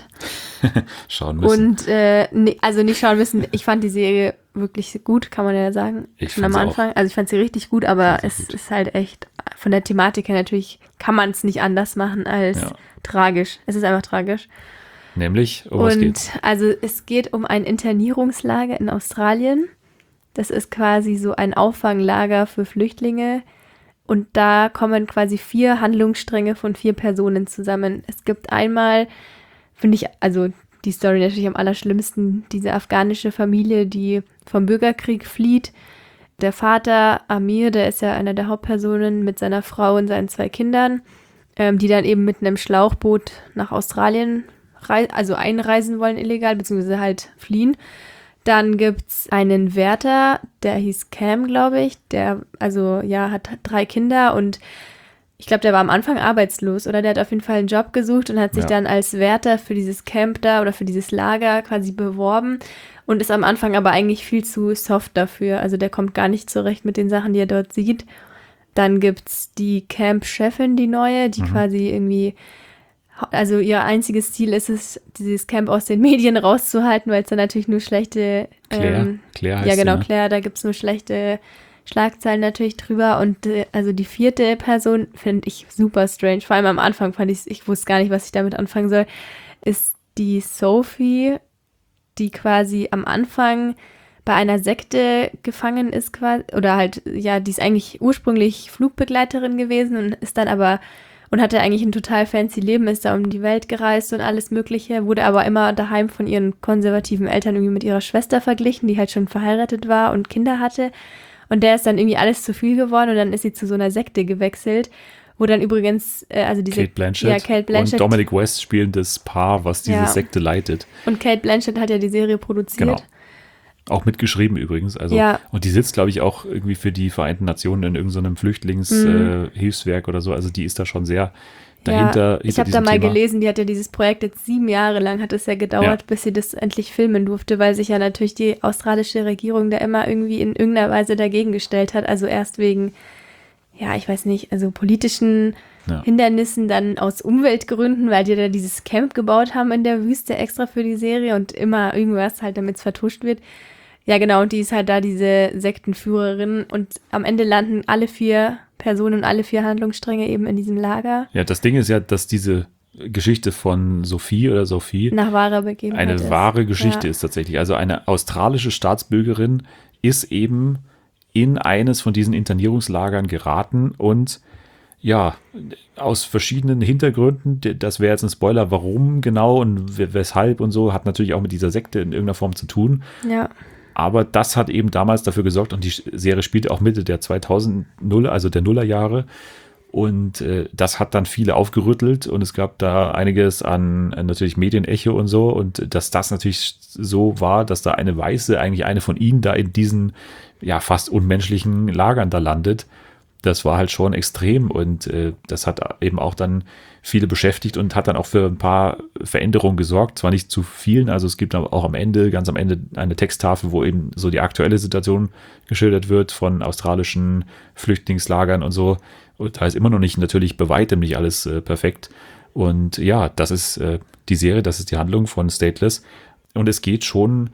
Schauen müssen. Und, äh, nee, also nicht schauen müssen, ich fand die Serie wirklich gut, kann man ja sagen. Ich Schon am fand sie Anfang. Also ich fand sie richtig gut, aber fand sie es gut. ist halt echt, von der Thematik her natürlich, kann man es nicht anders machen als Ja. tragisch. Es ist einfach tragisch. Nämlich, um was Und geht's? also es geht um ein Internierungslager in Australien. Das ist quasi so ein Auffanglager für Flüchtlinge. Und da kommen quasi vier Handlungsstränge von vier Personen zusammen. Es gibt einmal, finde ich, also die Story natürlich am allerschlimmsten, diese afghanische Familie, die vom Bürgerkrieg flieht. Der Vater, Amir, der ist ja einer der Hauptpersonen mit seiner Frau und seinen zwei Kindern, ähm, die dann eben mit einem Schlauchboot nach Australien rei- also einreisen wollen illegal, beziehungsweise halt fliehen. Dann gibt's einen Wärter, der hieß Cam, glaube ich. Der, also ja, hat drei Kinder und ich glaube, der war am Anfang arbeitslos oder der hat auf jeden Fall einen Job gesucht und hat sich Ja. dann als Wärter für dieses Camp da oder für dieses Lager quasi beworben und ist am Anfang aber eigentlich viel zu soft dafür. Also der kommt gar nicht zurecht mit den Sachen, die er dort sieht. Dann gibt's die Camp-Chefin, die neue, die quasi irgendwie, also ihr einziges Ziel ist es, dieses Camp aus den Medien rauszuhalten, weil es dann natürlich nur schlechte, Claire, ähm, Claire heißt ja genau, sie, ne? Claire, da gibt's nur schlechte Schlagzeilen natürlich drüber und äh, also die vierte Person finde ich super strange, vor allem am Anfang fand ich, ich wusste gar nicht, was ich damit anfangen soll, ist die Sophie, die quasi am Anfang bei einer Sekte gefangen ist quasi, oder halt, ja, die ist eigentlich ursprünglich Flugbegleiterin gewesen und ist dann aber, und hatte eigentlich ein total fancy Leben, ist da um die Welt gereist und alles Mögliche, wurde aber immer daheim von ihren konservativen Eltern irgendwie mit ihrer Schwester verglichen, die halt schon verheiratet war und Kinder hatte. Und der ist dann irgendwie alles zu viel geworden und dann ist sie zu so einer Sekte gewechselt, wo dann übrigens, äh, also diese... Kate Blanchett, ja, Kate Blanchett und Dominic West spielen das Paar, was diese Ja. Sekte leitet. Und Kate Blanchett hat ja die Serie produziert. Genau. Auch mitgeschrieben übrigens. Also, Ja. Und die sitzt, glaube ich, auch irgendwie für die Vereinten Nationen in irgendeinem Flüchtlingshilfswerk äh, Hilfswerk oder so. Also die ist da schon sehr dahinter. Ja, ich hinter habe da diesem mal Thema. gelesen, die hat ja dieses Projekt jetzt sieben Jahre lang, hat es ja gedauert, Ja. bis sie das endlich filmen durfte, weil sich ja natürlich die australische Regierung da immer irgendwie in irgendeiner Weise dagegen gestellt hat. Also erst wegen, ja, ich weiß nicht, also politischen Ja. Hindernissen, dann aus Umweltgründen, weil die da dieses Camp gebaut haben in der Wüste extra für die Serie und immer irgendwas halt, damit es vertuscht wird. Ja, genau, und die ist halt da diese Sektenführerin und am Ende landen alle vier Personen und alle vier Handlungsstränge eben in diesem Lager Ja, das Ding ist ja, dass diese Geschichte von Sophie oder Sophie nach wahrer Begebenheit eine ist. wahre Geschichte Ja. ist tatsächlich. Also eine australische Staatsbürgerin ist eben in eines von diesen Internierungslagern geraten und ja, aus verschiedenen Hintergründen, das wäre jetzt ein Spoiler, warum genau und w- weshalb und so, hat natürlich auch mit dieser Sekte in irgendeiner Form zu tun. Ja, Aber das hat eben damals dafür gesorgt, und die Serie spielt auch Mitte der zweitausend, also der Nullerjahre. Und äh, das hat dann viele aufgerüttelt und es gab da einiges an äh, natürlich Medienecho und so. Und dass das natürlich so war, dass da eine Weiße, eigentlich eine von ihnen, da in diesen ja fast unmenschlichen Lagern da landet, das war halt schon extrem. Und äh, das hat eben auch dann viele beschäftigt und hat dann auch für ein paar Veränderungen gesorgt. Zwar nicht zu vielen, also es gibt aber auch am Ende, ganz am Ende eine Texttafel, wo eben so die aktuelle Situation geschildert wird von australischen Flüchtlingslagern und so. Und da ist immer noch nicht, natürlich bei weitem nicht alles äh, perfekt. Und ja, das ist äh, die Serie, das ist die Handlung von Stateless. Und es geht schon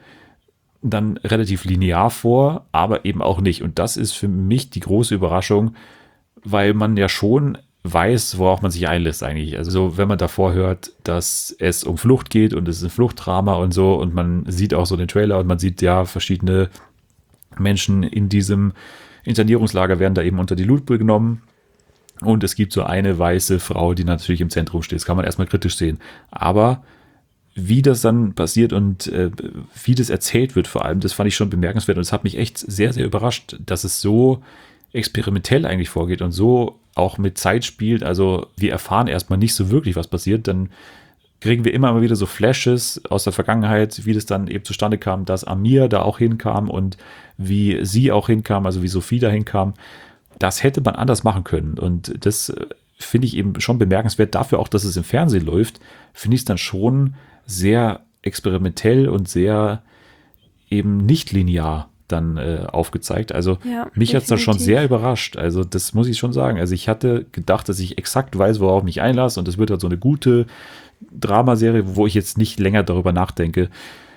dann relativ linear vor, aber eben auch nicht. Und das ist für mich die große Überraschung, weil man ja schon weiß, worauf man sich einlässt eigentlich. Also wenn man davor hört, dass es um Flucht geht und es ist ein Fluchtdrama und so und man sieht auch so den Trailer und man sieht ja verschiedene Menschen in diesem Internierungslager werden da eben unter die Lupe genommen und es gibt so eine weiße Frau, die natürlich im Zentrum steht. Das kann man erstmal kritisch sehen. Aber wie das dann passiert und äh, wie das erzählt wird vor allem, das fand ich schon bemerkenswert und es hat mich echt sehr, sehr überrascht, dass es so experimentell eigentlich vorgeht und so auch mit Zeit spielt. Also wir erfahren erstmal nicht so wirklich, was passiert, dann kriegen wir immer mal wieder so Flashes aus der Vergangenheit, wie das dann eben zustande kam, dass Amir da auch hinkam und wie sie auch hinkam, also wie Sophie da hinkam. Das hätte man anders machen können und das äh, finde ich eben schon bemerkenswert. Dafür auch, dass es im Fernsehen läuft, finde ich es dann schon sehr experimentell und sehr eben nicht linear dann äh, aufgezeigt. Also Ja, mich hat es dann schon definitiv. sehr überrascht. Also das muss ich schon sagen. Also ich hatte gedacht, dass ich exakt weiß, worauf ich mich einlasse und es wird halt so eine gute Dramaserie, wo ich jetzt nicht länger darüber nachdenke.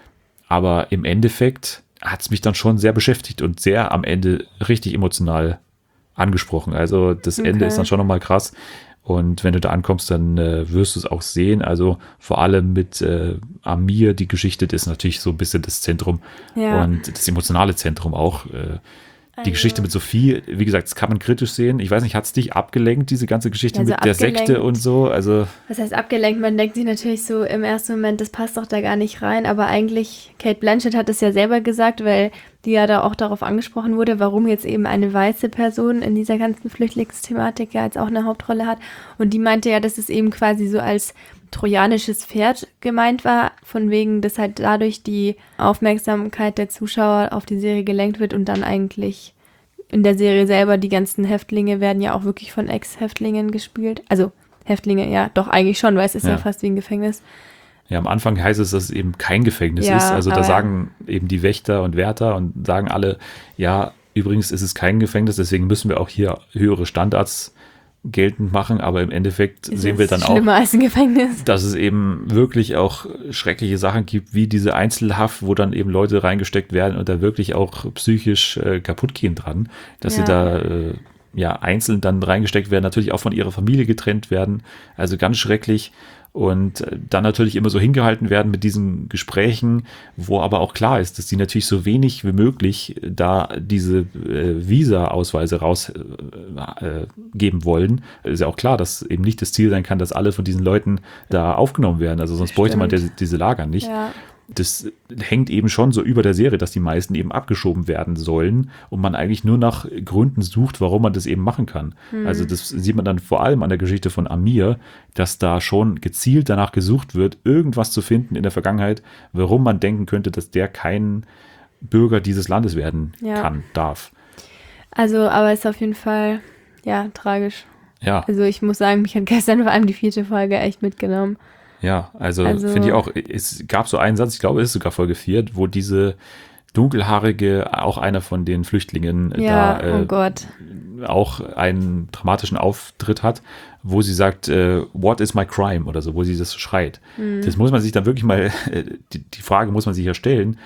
Aber im Endeffekt hat es mich dann schon sehr beschäftigt und sehr am Ende richtig emotional angesprochen. Also das Okay. Ende ist dann schon nochmal krass. Und wenn du da ankommst, dann äh, wirst du es auch sehen. Also vor allem mit äh, Amir, die Geschichte, das ist natürlich so ein bisschen das Zentrum Ja. und das emotionale Zentrum auch. Äh, die Also- Geschichte mit Sophie, wie gesagt, das kann man kritisch sehen. Ich weiß nicht, hat es dich abgelenkt, diese ganze Geschichte Also mit der Sekte abgelenkt. und so? Also Was heißt abgelenkt? Man denkt sich natürlich so im ersten Moment, das passt doch da gar nicht rein, aber eigentlich, Kate Blanchett hat es ja selber gesagt, weil die ja da auch darauf angesprochen wurde, warum jetzt eben eine weiße Person in dieser ganzen Flüchtlingsthematik ja jetzt auch eine Hauptrolle hat. Und die meinte ja, dass es eben quasi so als trojanisches Pferd gemeint war, von wegen, dass halt dadurch die Aufmerksamkeit der Zuschauer auf die Serie gelenkt wird und dann eigentlich in der Serie selber, die ganzen Häftlinge werden ja auch wirklich von Ex-Häftlingen gespielt. Also Häftlinge, ja, doch eigentlich schon, weil es ist ja, Ja. fast wie ein Gefängnis. ja, am Anfang heißt es, dass es eben kein Gefängnis Ja, ist. Also da aber ja. sagen eben die Wächter und Wärter und sagen alle, ja, übrigens ist es kein Gefängnis, deswegen müssen wir auch hier höhere Standards geltend machen. Aber im Endeffekt Ist sehen wir es dann auch, schlimmer als ein Gefängnis. dass es eben wirklich auch schreckliche Sachen gibt, wie diese Einzelhaft, wo dann eben Leute reingesteckt werden und da wirklich auch psychisch äh, kaputt gehen dran, dass Ja. sie da äh, ja einzeln dann reingesteckt werden, natürlich auch von ihrer Familie getrennt werden, also ganz schrecklich und äh, dann natürlich immer so hingehalten werden mit diesen Gesprächen, wo aber auch klar ist, dass die natürlich so wenig wie möglich da diese äh, Visa-Ausweise rausgeben äh, geben wollen. Ist ja auch klar, dass eben nicht das Ziel sein kann, dass alle von diesen Leuten da aufgenommen werden. Also sonst bräuchte man Stimmt. diese, diese Lager nicht. Ja. das hängt eben schon so über der Serie, dass die meisten eben abgeschoben werden sollen und man eigentlich nur nach Gründen sucht, warum man das eben machen kann. Hm. Also das sieht man dann vor allem an der Geschichte von Amir, dass da schon gezielt danach gesucht wird, irgendwas zu finden in der Vergangenheit, warum man denken könnte, dass der kein Bürger dieses Landes werden ja. kann, darf. Also, aber es ist auf jeden Fall, ja, tragisch. Ja. Also ich muss sagen, mich hat gestern vor allem die vierte Folge echt mitgenommen. Ja, also, also finde ich auch, es gab so einen Satz, ich glaube, es ist sogar Folge vier, wo diese dunkelhaarige, auch einer von den Flüchtlingen ja, da äh, oh Gott. auch einen dramatischen Auftritt hat, wo sie sagt, äh, what is my crime oder so, wo sie das schreit. Mhm. Das muss man sich dann wirklich mal, äh, die, die Frage muss man sich ja stellen.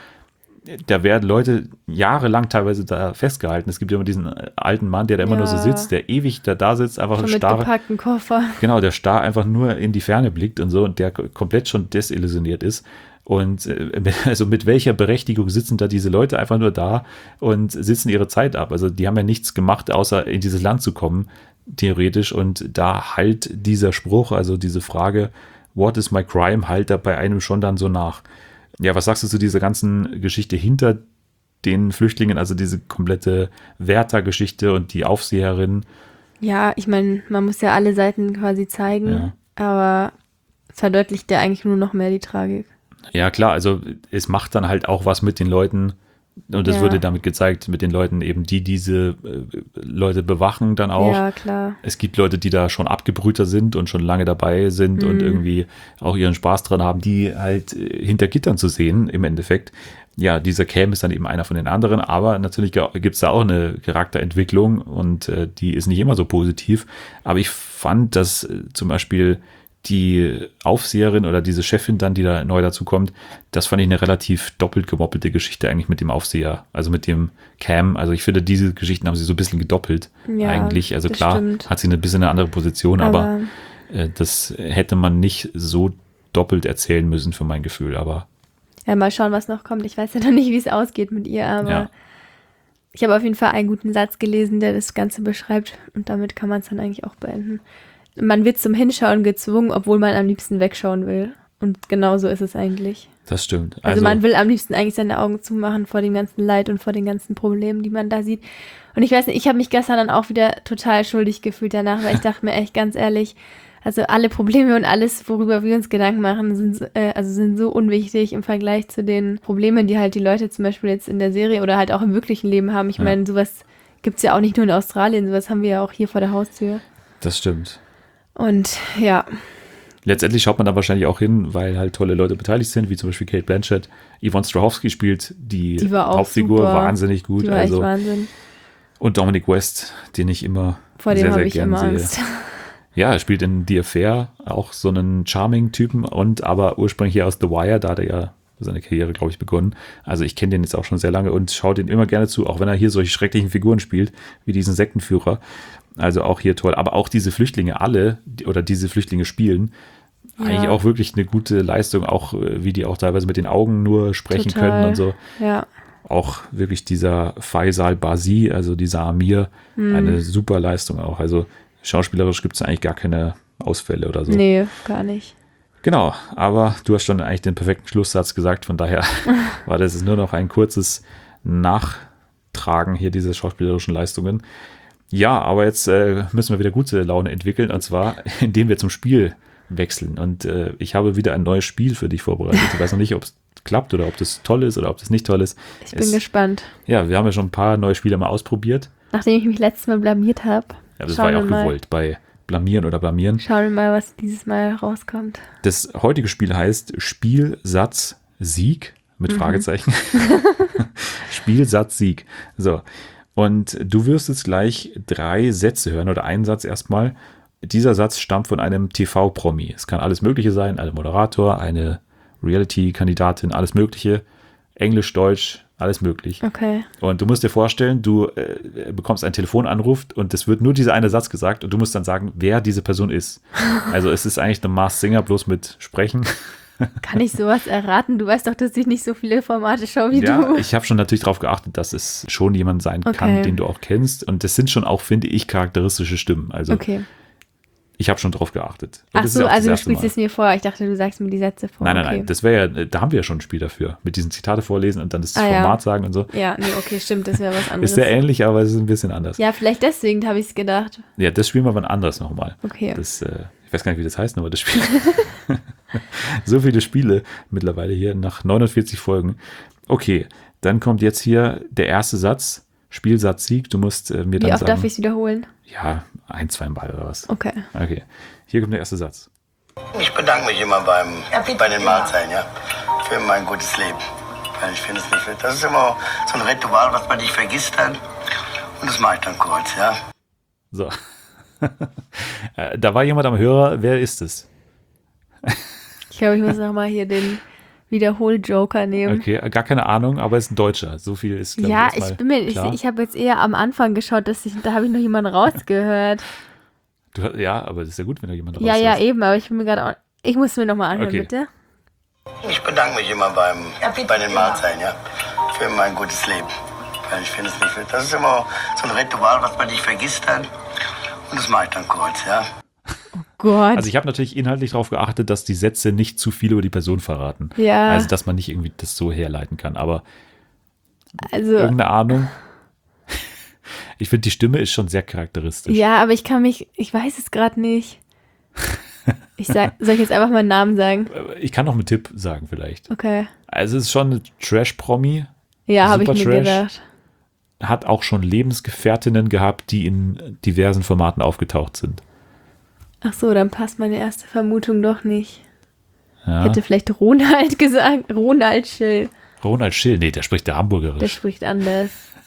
Da werden Leute jahrelang teilweise da festgehalten. Es gibt ja immer diesen alten Mann, der da immer ja. nur so sitzt, der ewig da, da sitzt, einfach schon ein mit starr. gepackten Koffer. Genau, der starr einfach nur in die Ferne blickt und so und der komplett schon desillusioniert ist. Und äh, also mit welcher Berechtigung sitzen da diese Leute einfach nur da und sitzen ihre Zeit ab? Also die haben ja nichts gemacht, außer in dieses Land zu kommen, theoretisch. Und da halt dieser Spruch, also diese Frage, what is my crime, halt da bei einem schon dann so nach. Ja, was sagst du zu dieser ganzen Geschichte hinter den Flüchtlingen, also diese komplette Wärter-Geschichte und die Aufseherin? Ja, ich meine, man muss ja alle Seiten quasi zeigen, Ja. aber es verdeutlicht ja eigentlich nur noch mehr die Tragik. Ja, klar, also es macht dann halt auch was mit den Leuten und das Ja. wurde damit gezeigt, mit den Leuten eben, die diese äh, Leute bewachen dann auch. Ja, klar. Es gibt Leute, die da schon abgebrühter sind und schon lange dabei sind Mhm. und irgendwie auch ihren Spaß dran haben, die halt äh, hinter Gittern zu sehen im Endeffekt. Ja, dieser Cam ist dann eben einer von den anderen, aber natürlich gibt es da auch eine Charakterentwicklung und äh, die ist nicht immer so positiv. Aber ich fand, dass äh, zum Beispiel die Aufseherin oder diese Chefin dann, die da neu dazu kommt, das fand ich eine relativ doppelt gemoppelte Geschichte eigentlich mit dem Aufseher, also mit dem Cam. Also ich finde, diese Geschichten haben sie so ein bisschen gedoppelt Ja, eigentlich. Also das klar, stimmt. hat sie eine bisschen eine andere Position, aber, Aber äh, das hätte man nicht so doppelt erzählen müssen für mein Gefühl. Aber ja, mal schauen, was noch kommt. Ich weiß ja noch nicht, wie es ausgeht mit ihr, aber ja, ich habe auf jeden Fall einen guten Satz gelesen, der das Ganze beschreibt und damit kann man es dann eigentlich auch beenden. Man wird zum Hinschauen gezwungen, obwohl man am liebsten wegschauen will. Und genau so ist es eigentlich. das stimmt. Also, also man will am liebsten eigentlich seine Augen zumachen vor dem ganzen Leid und vor den ganzen Problemen, die man da sieht. Und ich weiß nicht, ich habe mich gestern dann auch wieder total schuldig gefühlt danach, weil ich dachte mir echt ganz ehrlich, also alle Probleme und alles, worüber wir uns Gedanken machen, sind, so- äh, also sind so unwichtig im Vergleich zu den Problemen, die halt die Leute zum Beispiel jetzt in der Serie oder halt auch im wirklichen Leben haben. Ich Ja. meine, sowas gibt es ja auch nicht nur in Australien, sowas haben wir ja auch hier vor der Haustür. Das stimmt. Und ja, Letztendlich schaut man da wahrscheinlich auch hin, weil halt tolle Leute beteiligt sind, wie zum Beispiel Kate Blanchett. Yvonne Strahovski spielt die, Die war auch Hauptfigur super. wahnsinnig gut. die war Also, echt Wahnsinn. und Dominic West, den ich immer Vor dem sehr, habe sehr ich gern immer sehe. Angst. Ja, er spielt in The Affair auch so einen Charming-Typen und aber ursprünglich hier aus The Wire, da hat er ja seine Karriere, glaube ich, begonnen. Also ich kenne den jetzt auch schon sehr lange und schaue den immer gerne zu, auch wenn er hier solche schrecklichen Figuren spielt, wie diesen Sektenführer. Also auch hier toll. Aber auch diese Flüchtlinge alle, die, oder diese Flüchtlinge spielen, Ja. eigentlich auch wirklich eine gute Leistung, auch äh, wie die auch teilweise mit den Augen nur sprechen Total. können und so. Ja, Auch wirklich dieser Faisal Bazi, also dieser Amir, Hm. eine super Leistung auch. Also schauspielerisch gibt es eigentlich gar keine Ausfälle oder so. nee, gar nicht. Genau, aber du hast schon eigentlich den perfekten Schlusssatz gesagt, von daher war das nur noch ein kurzes Nachtragen hier dieser schauspielerischen Leistungen. Ja, aber jetzt äh, müssen wir wieder gute Laune entwickeln und zwar, indem wir zum Spiel wechseln. Und äh, ich habe wieder ein neues Spiel für dich vorbereitet. Ich weiß noch nicht, ob es klappt oder ob das toll ist oder ob das nicht toll ist. Ich bin Es- gespannt. Ja, wir haben ja schon ein paar neue Spiele mal ausprobiert. Nachdem ich mich letztes Mal blamiert habe, Ja, das schauen war ja wir auch mal. gewollt bei Blamieren oder Blamieren. Schauen wir mal, was dieses Mal rauskommt. Das heutige Spiel heißt Spielsatz Sieg mit Fragezeichen. Spielsatz Sieg. So. Und du wirst jetzt gleich drei Sätze hören oder einen Satz erstmal. Dieser Satz stammt von einem T V-Promi. Es kann alles Mögliche sein, ein Moderator, eine Reality-Kandidatin, alles Mögliche. Englisch, Deutsch, alles möglich. Okay. Und du musst dir vorstellen, du äh, bekommst einen Telefonanruf und es wird nur dieser eine Satz gesagt und du musst dann sagen, wer diese Person ist. Also es ist eigentlich eine Masked Singer, bloß mit Sprechen. Kann ich sowas erraten? Du weißt doch, dass ich nicht so viele Formate schaue wie Ja, du. ich habe schon natürlich darauf geachtet, dass es schon jemand sein kann, Okay. den du auch kennst. Und das sind schon auch, finde ich, charakteristische Stimmen. Also Okay. Ich habe schon drauf geachtet. Und Ach das ist so, ja auch das also du erste spielst Mal. es mir vor. Ich dachte, du sagst mir die Sätze vor. Nein, nein, okay. nein, das wäre ja, da haben wir ja schon ein Spiel dafür. Mit diesen Zitate vorlesen und dann das Ah, ja. Format sagen und so. Ja, nee, okay, stimmt, das wäre was anderes. Ist sehr ähnlich, aber es ist ein bisschen anders. Ja, Ja, vielleicht deswegen habe ich es gedacht. das spielen wir wann anders nochmal. Okay. Das, äh, ich weiß gar nicht, wie das heißt, aber das Spiel. So viele Spiele mittlerweile hier nach neunundvierzig Folgen. Okay, dann kommt jetzt hier der erste Satz. Spielsatz Sieg. Du musst äh, mir Wie dann oft sagen. darf ich es wiederholen? Ja, ein, zwei Mal oder was. Okay. Okay, hier kommt der erste Satz. Ich bedanke mich immer beim, bei den Mahlzeiten, ja, für mein gutes Leben. Weil ich finde es nicht, das ist immer so ein Ritual, was man nicht vergisst hat. Und das mache ich dann kurz, ja. So. Äh, da war jemand am Hörer. Wer ist es? Ich glaube, ich muss nochmal hier den Wiederhol-Joker nehmen. Okay, gar keine Ahnung, aber es ist ein Deutscher. So viel ist, glaube Ja, ich, erstmal ich bin mir, ich, klar. ich habe jetzt eher am Anfang geschaut, dass ich, da habe ich noch jemanden rausgehört. Du, ja, aber das ist ja gut, wenn da jemand raus ja, ja, ist. eben, aber ich bin mir gerade auch, ich muss mir nochmal anhören, Okay. bitte. Ich bedanke mich immer beim, bei den Mahlzeiten, ja, für mein gutes Leben. Weil ich finde es nicht, das ist immer so ein Ritual, was man nicht vergisst hat. Und das mache ich dann kurz, ja. Gott. Also ich habe natürlich inhaltlich darauf geachtet, dass die Sätze nicht zu viel über die Person verraten. Ja. Also dass man nicht irgendwie das so herleiten kann. Aber also, irgendeine Ahnung. Ich finde, die Stimme ist schon sehr charakteristisch. ja, aber ich kann mich, ich weiß es gerade nicht. Ich sag, soll ich jetzt einfach meinen Namen sagen? Ich kann noch einen Tipp sagen vielleicht. Okay. Also es ist schon eine Trash-Promi. Ja, habe ich Super mir Trash. gedacht. Hat auch schon Lebensgefährtinnen gehabt, die in diversen Formaten aufgetaucht sind. Ach so, dann passt meine erste Vermutung doch nicht. Ja. Hätte vielleicht Ronald gesagt. Ronald Schill. Ronald Schill, nee, der spricht der Hamburgerisch. Der spricht anders.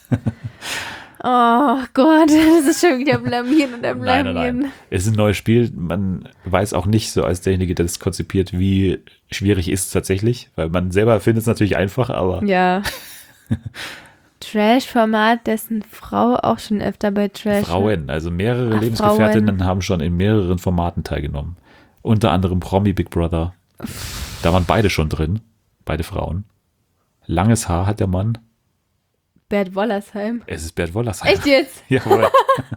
Oh Gott, das ist schon wieder blamieren und Nein, blamieren. nein, nein. Es ist ein neues Spiel. Man weiß auch nicht so als derjenige, der das konzipiert, wie schwierig ist es tatsächlich. Weil man selber findet es natürlich einfach, aber Ja. Trash-Format, dessen Frau auch schon öfter bei Trash. Frauen, also mehrere Ach, Lebensgefährtinnen Frauen. haben schon in mehreren Formaten teilgenommen. Unter anderem Promi Big Brother. Da waren beide schon drin. Beide Frauen. Langes Haar hat der Mann. Bert Wollersheim. Es ist Bert Wollersheim. Echt jetzt? Jawohl.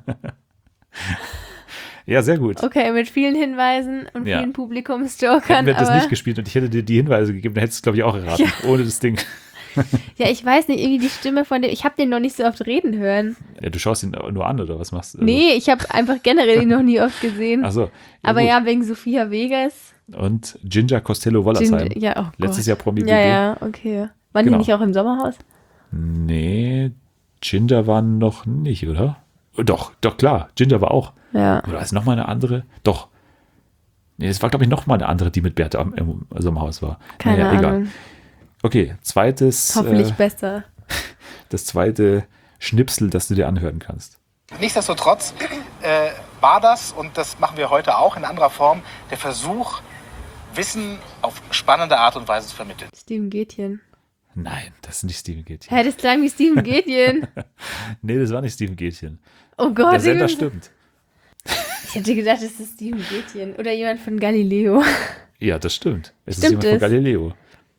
Ja, sehr gut. Okay, mit vielen Hinweisen und Ja. vielen Hätten Publikumsjokern. wir das aber nicht gespielt und ich hätte dir die Hinweise gegeben, dann hättest du es, glaube ich, auch erraten. Ohne das Ding. ja, ich weiß nicht, irgendwie die Stimme von dem, ich habe den noch nicht so oft reden hören. Ja, du schaust ihn nur an, oder was machst du? Nee, ich habe einfach generell ihn noch nie oft gesehen. Also, ach so. aber gut. ja, wegen Sophia Vegas. Und Ginger Costello Wollersheim. Ginger- ja, oh Letztes Gott. Jahr Promi B Ja, G. ja, okay. Waren Genau. die nicht auch im Sommerhaus? Nee, Ginger war noch nicht, oder? Doch, doch, klar. Ginger war auch. Ja. Oder ist noch mal eine andere? Doch. Nee, es war, glaube ich, noch mal eine andere, die mit Bertha am, im Sommerhaus war. Keine naja, egal. Ahnung. Okay, zweites, Hoffentlich äh, besser. das zweite Schnipsel, das du dir anhören kannst. Nichtsdestotrotz äh, war das, und das machen wir heute auch in anderer Form, der Versuch, Wissen auf spannende Art und Weise zu vermitteln. Steven Gätjen. Nein, das ist nicht Steven Gätjen. Hä, das klang wie Steven Gätjen. Nee, das war nicht Steven Gätjen. Oh Gott. Der Sender ich- stimmt. Ich hätte gedacht, es ist Steven Gätjen. Oder jemand von Galileo. Ja, das stimmt. Es ist Stimmt jemand von es? Galileo.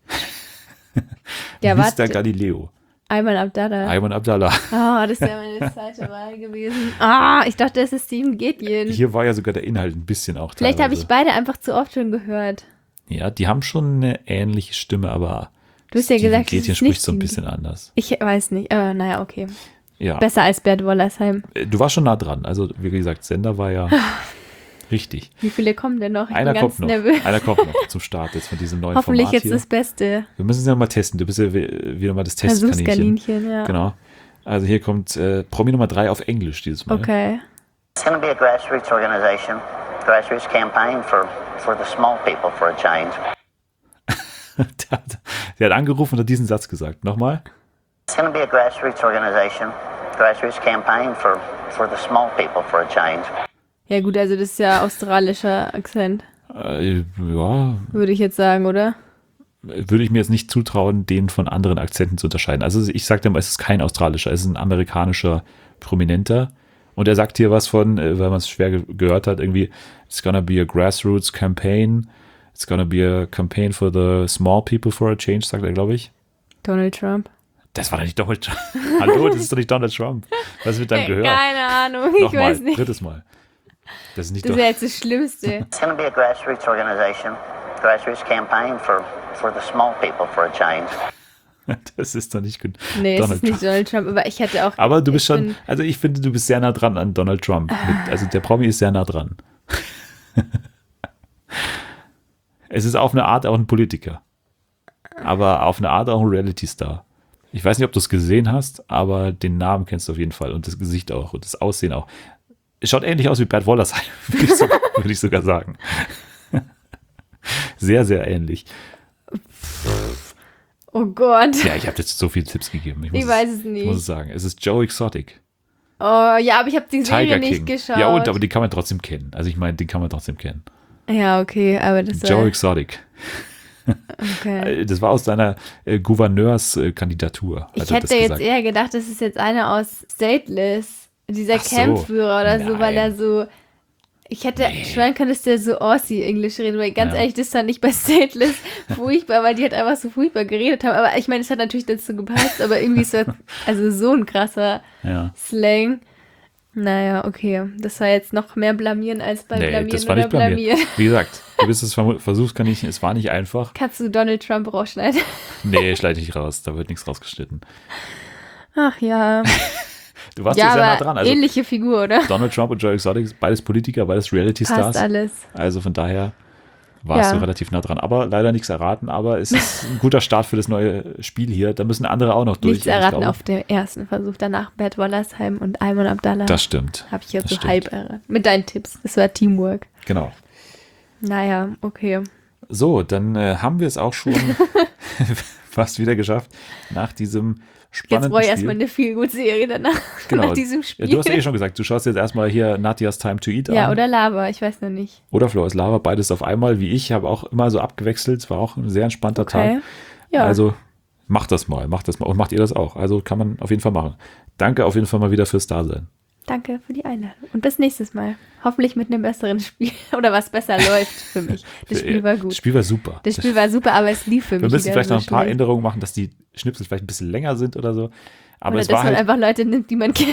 Ja, Mister warte. Galileo. Ayman Abdallah. Ayman Abdallah. Ah, das wäre meine zweite Wahl gewesen. Ah, ich dachte, es ist Steven Gätjen. Hier war ja sogar der Inhalt ein bisschen auch Vielleicht habe ich teilweise. beide einfach zu oft schon gehört. Ja, die haben schon eine ähnliche Stimme, aber Du hast ja Steven gesagt, es Gätjen ist nicht spricht so ein Steven bisschen anders. Ich weiß nicht, aber naja, okay. Ja. Besser als Bert Wollersheim. Äh, Du warst schon nah dran. Also, wie gesagt, Sender war ja richtig. Wie viele kommen denn noch? Ich Einer bin ganz kommt noch. nervös. Einer kommt noch zum Start jetzt von diesem neuen Hoffentlich Format jetzt hier. das Beste. Wir müssen es ja mal testen. Du bist ja wie- wieder mal das Testkaninchen. Versuchskaninchen, ja. Genau. Also hier kommt äh, Promi Nummer drei auf Englisch dieses Mal. Okay. It's going to be a grassroots organization, grassroots campaign for, for the small people for a change. der, hat, der hat angerufen und hat diesen Satz gesagt. Nochmal. It's going to be a grassroots organization, grassroots campaign for, for the small people for a change. Ja gut, also das ist ja australischer Akzent, Äh, ja, würde ich jetzt sagen, oder? würde ich mir jetzt nicht zutrauen, den von anderen Akzenten zu unterscheiden. Also ich sage dir mal, es ist kein australischer, es ist ein amerikanischer Prominenter. Und er sagt hier was von, äh, weil man es schwer ge gehört hat, irgendwie, it's gonna be a grassroots campaign, it's gonna be a campaign for the small people for a change, sagt er, glaube ich. Donald Trump. Das war doch nicht Donald Trump. Hallo, das ist doch nicht Donald Trump. Was wird dann gehört? Keine Ahnung, ich Nochmal, weiß nicht. drittes Mal. Das ist nicht Das doch. wäre jetzt das Schlimmste. It's going to be a grassroots organization, grassroots campaign for, for the small people for a change. Das ist doch nicht gut. Nee, es Donald ist nicht Trump. Donald Trump, aber ich hätte auch. Aber du bist ich schon, bin- also ich finde, du bist sehr nah dran an Donald Trump. Mit, also der Promi ist sehr nah dran. Es ist auf eine Art auch ein Politiker. Aber auf eine Art auch ein Reality-Star. Ich weiß nicht, ob du es gesehen hast, aber den Namen kennst du auf jeden Fall und das Gesicht auch und das Aussehen auch. Es schaut ähnlich aus wie Bert Wollersheim, würde ich, sogar, würde ich sogar sagen. Sehr, sehr ähnlich. Oh Gott. Ja, ich habe jetzt so viele Tipps gegeben. Ich, muss Ich weiß es nicht. Ich muss es sagen. Es ist Joe Exotic. Oh, ja, aber ich habe die Serie Tiger nicht King. geschaut. Ja, und, aber die kann man trotzdem kennen. Also ich meine, den kann man trotzdem kennen. Ja, okay, aber das Joe war. Exotic. Okay. Das war aus seiner äh, Gouverneurskandidatur. hat Ich er das hätte jetzt gesagt. eher gedacht, das ist jetzt einer aus Stateless, dieser Ach so. Campführer oder so, weil Nein. er so. Ich hätte schwören können, dass der so Aussie-Englisch redet, weil ganz Ja. ehrlich, das fand ich bei Stateless furchtbar, weil die halt einfach so furchtbar geredet haben. Aber ich meine, es hat natürlich dazu gepasst, aber irgendwie ist das also so ein krasser Ja. Slang. Naja, okay. Das war jetzt noch mehr blamieren als bei Nee, blamieren das war oder nicht blamiert. blamieren. Wie gesagt, du bist es vermu- Versuchskaninchen, es war nicht einfach. Kannst du Donald Trump rausschneiden? Nee, schneide ich nicht raus, da wird nichts rausgeschnitten. Ach ja. Du warst Ja, ja sehr nah aber dran. Also ähnliche Figur, oder? Donald Trump und Joe Exotic, beides Politiker, beides Passt Reality-Stars. alles. Also von daher warst Ja. du relativ nah dran. Aber leider nichts erraten. Aber es ist ein guter Start für das neue Spiel hier. Da müssen andere auch noch durch. Nichts Und ich erraten glaube, auf dem ersten Versuch. Danach Bert Wollersheim und Ayman Abdallah. Das stimmt. Habe ich jetzt Das so stimmt. halb erraten. Mit deinen Tipps. Das war Teamwork. Genau. Naja, okay. So, dann äh, haben wir es auch schon fast wieder geschafft nach diesem Jetzt spannenden brauche ich Spiel. erstmal eine viel gute Serie danach. Genau. Nach diesem Ja, Spiel. du hast ja eh schon gesagt, du schaust jetzt erstmal hier Nadia's Time to Eat Ja, an. oder Lava, ich weiß noch nicht. Oder Flores Lava, beides auf einmal, wie ich, habe auch immer so abgewechselt. Es war auch ein sehr entspannter Okay. Tag. Ja. Also macht das mal, macht das mal. Und macht ihr das auch. Also kann man auf jeden Fall machen. Danke auf jeden Fall mal wieder fürs Dasein. Danke für die Einladung. Und bis nächstes Mal. Hoffentlich mit einem besseren Spiel. Oder was besser läuft für mich. Das Spiel war Das gut. Spiel war super. Das Spiel war super, aber es lief für Wir mich müssen wieder vielleicht so noch ein paar schlecht. Änderungen machen, dass die Schnipsel vielleicht ein bisschen länger sind oder so. Aber Oder es dass war man halt, einfach Leute nimmt, die man kennt.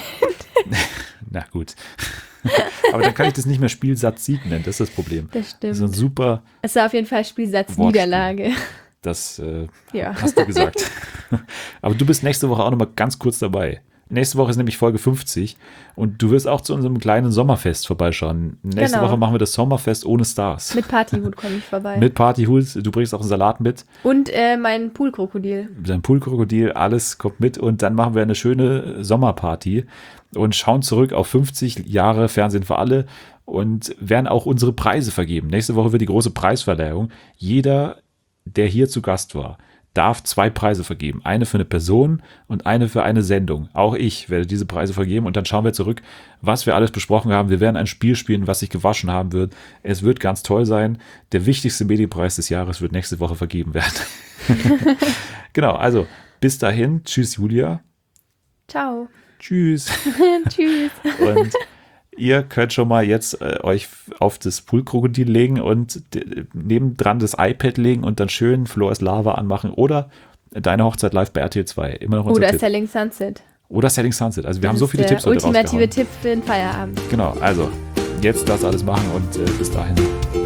na gut. Aber dann kann ich das nicht mehr Spielsatz Sieg nennen, das ist das Problem. Das stimmt. So ein super, Es war auf jeden Fall Spielsatz Wortspiel. Niederlage. das äh, Ja. hast du gesagt. Aber du bist nächste Woche auch noch mal ganz kurz dabei. Nächste Woche ist nämlich Folge fünfzig und du wirst auch zu unserem kleinen Sommerfest vorbeischauen. Nächste Genau. Woche machen wir das Sommerfest ohne Stars. Mit Partyhut komme ich vorbei. Mit Partyhut, du bringst auch einen Salat mit, Und äh, mein Poolkrokodil. sein Poolkrokodil, alles kommt mit und dann machen wir eine schöne Sommerparty und schauen zurück auf fünfzig Jahre Fernsehen für alle und werden auch unsere Preise vergeben. Nächste Woche wird die große Preisverleihung. Jeder, der hier zu Gast war, darf zwei Preise vergeben. Eine für eine Person und eine für eine Sendung. Auch ich werde diese Preise vergeben und dann schauen wir zurück, was wir alles besprochen haben. Wir werden ein Spiel spielen, was sich gewaschen haben wird. Es wird ganz toll sein. Der wichtigste Medienpreis des Jahres wird nächste Woche vergeben werden. Genau, also bis dahin. Tschüss, Julia. Ciao. Tschüss. Tschüss. Und ihr könnt schon mal jetzt äh, euch auf das Poolkrokodil legen und d- nebendran das iPad legen und dann schön Flores Lava anmachen oder deine Hochzeit live bei R T L zwei. Immer noch unser Oder Tipp. Selling Sunset. Oder Selling Sunset. Also wir haben Das so ist viele der Tipps heute ultimative rausgehauen. Tipp für den Feierabend. Genau, also jetzt das alles machen und äh, bis dahin.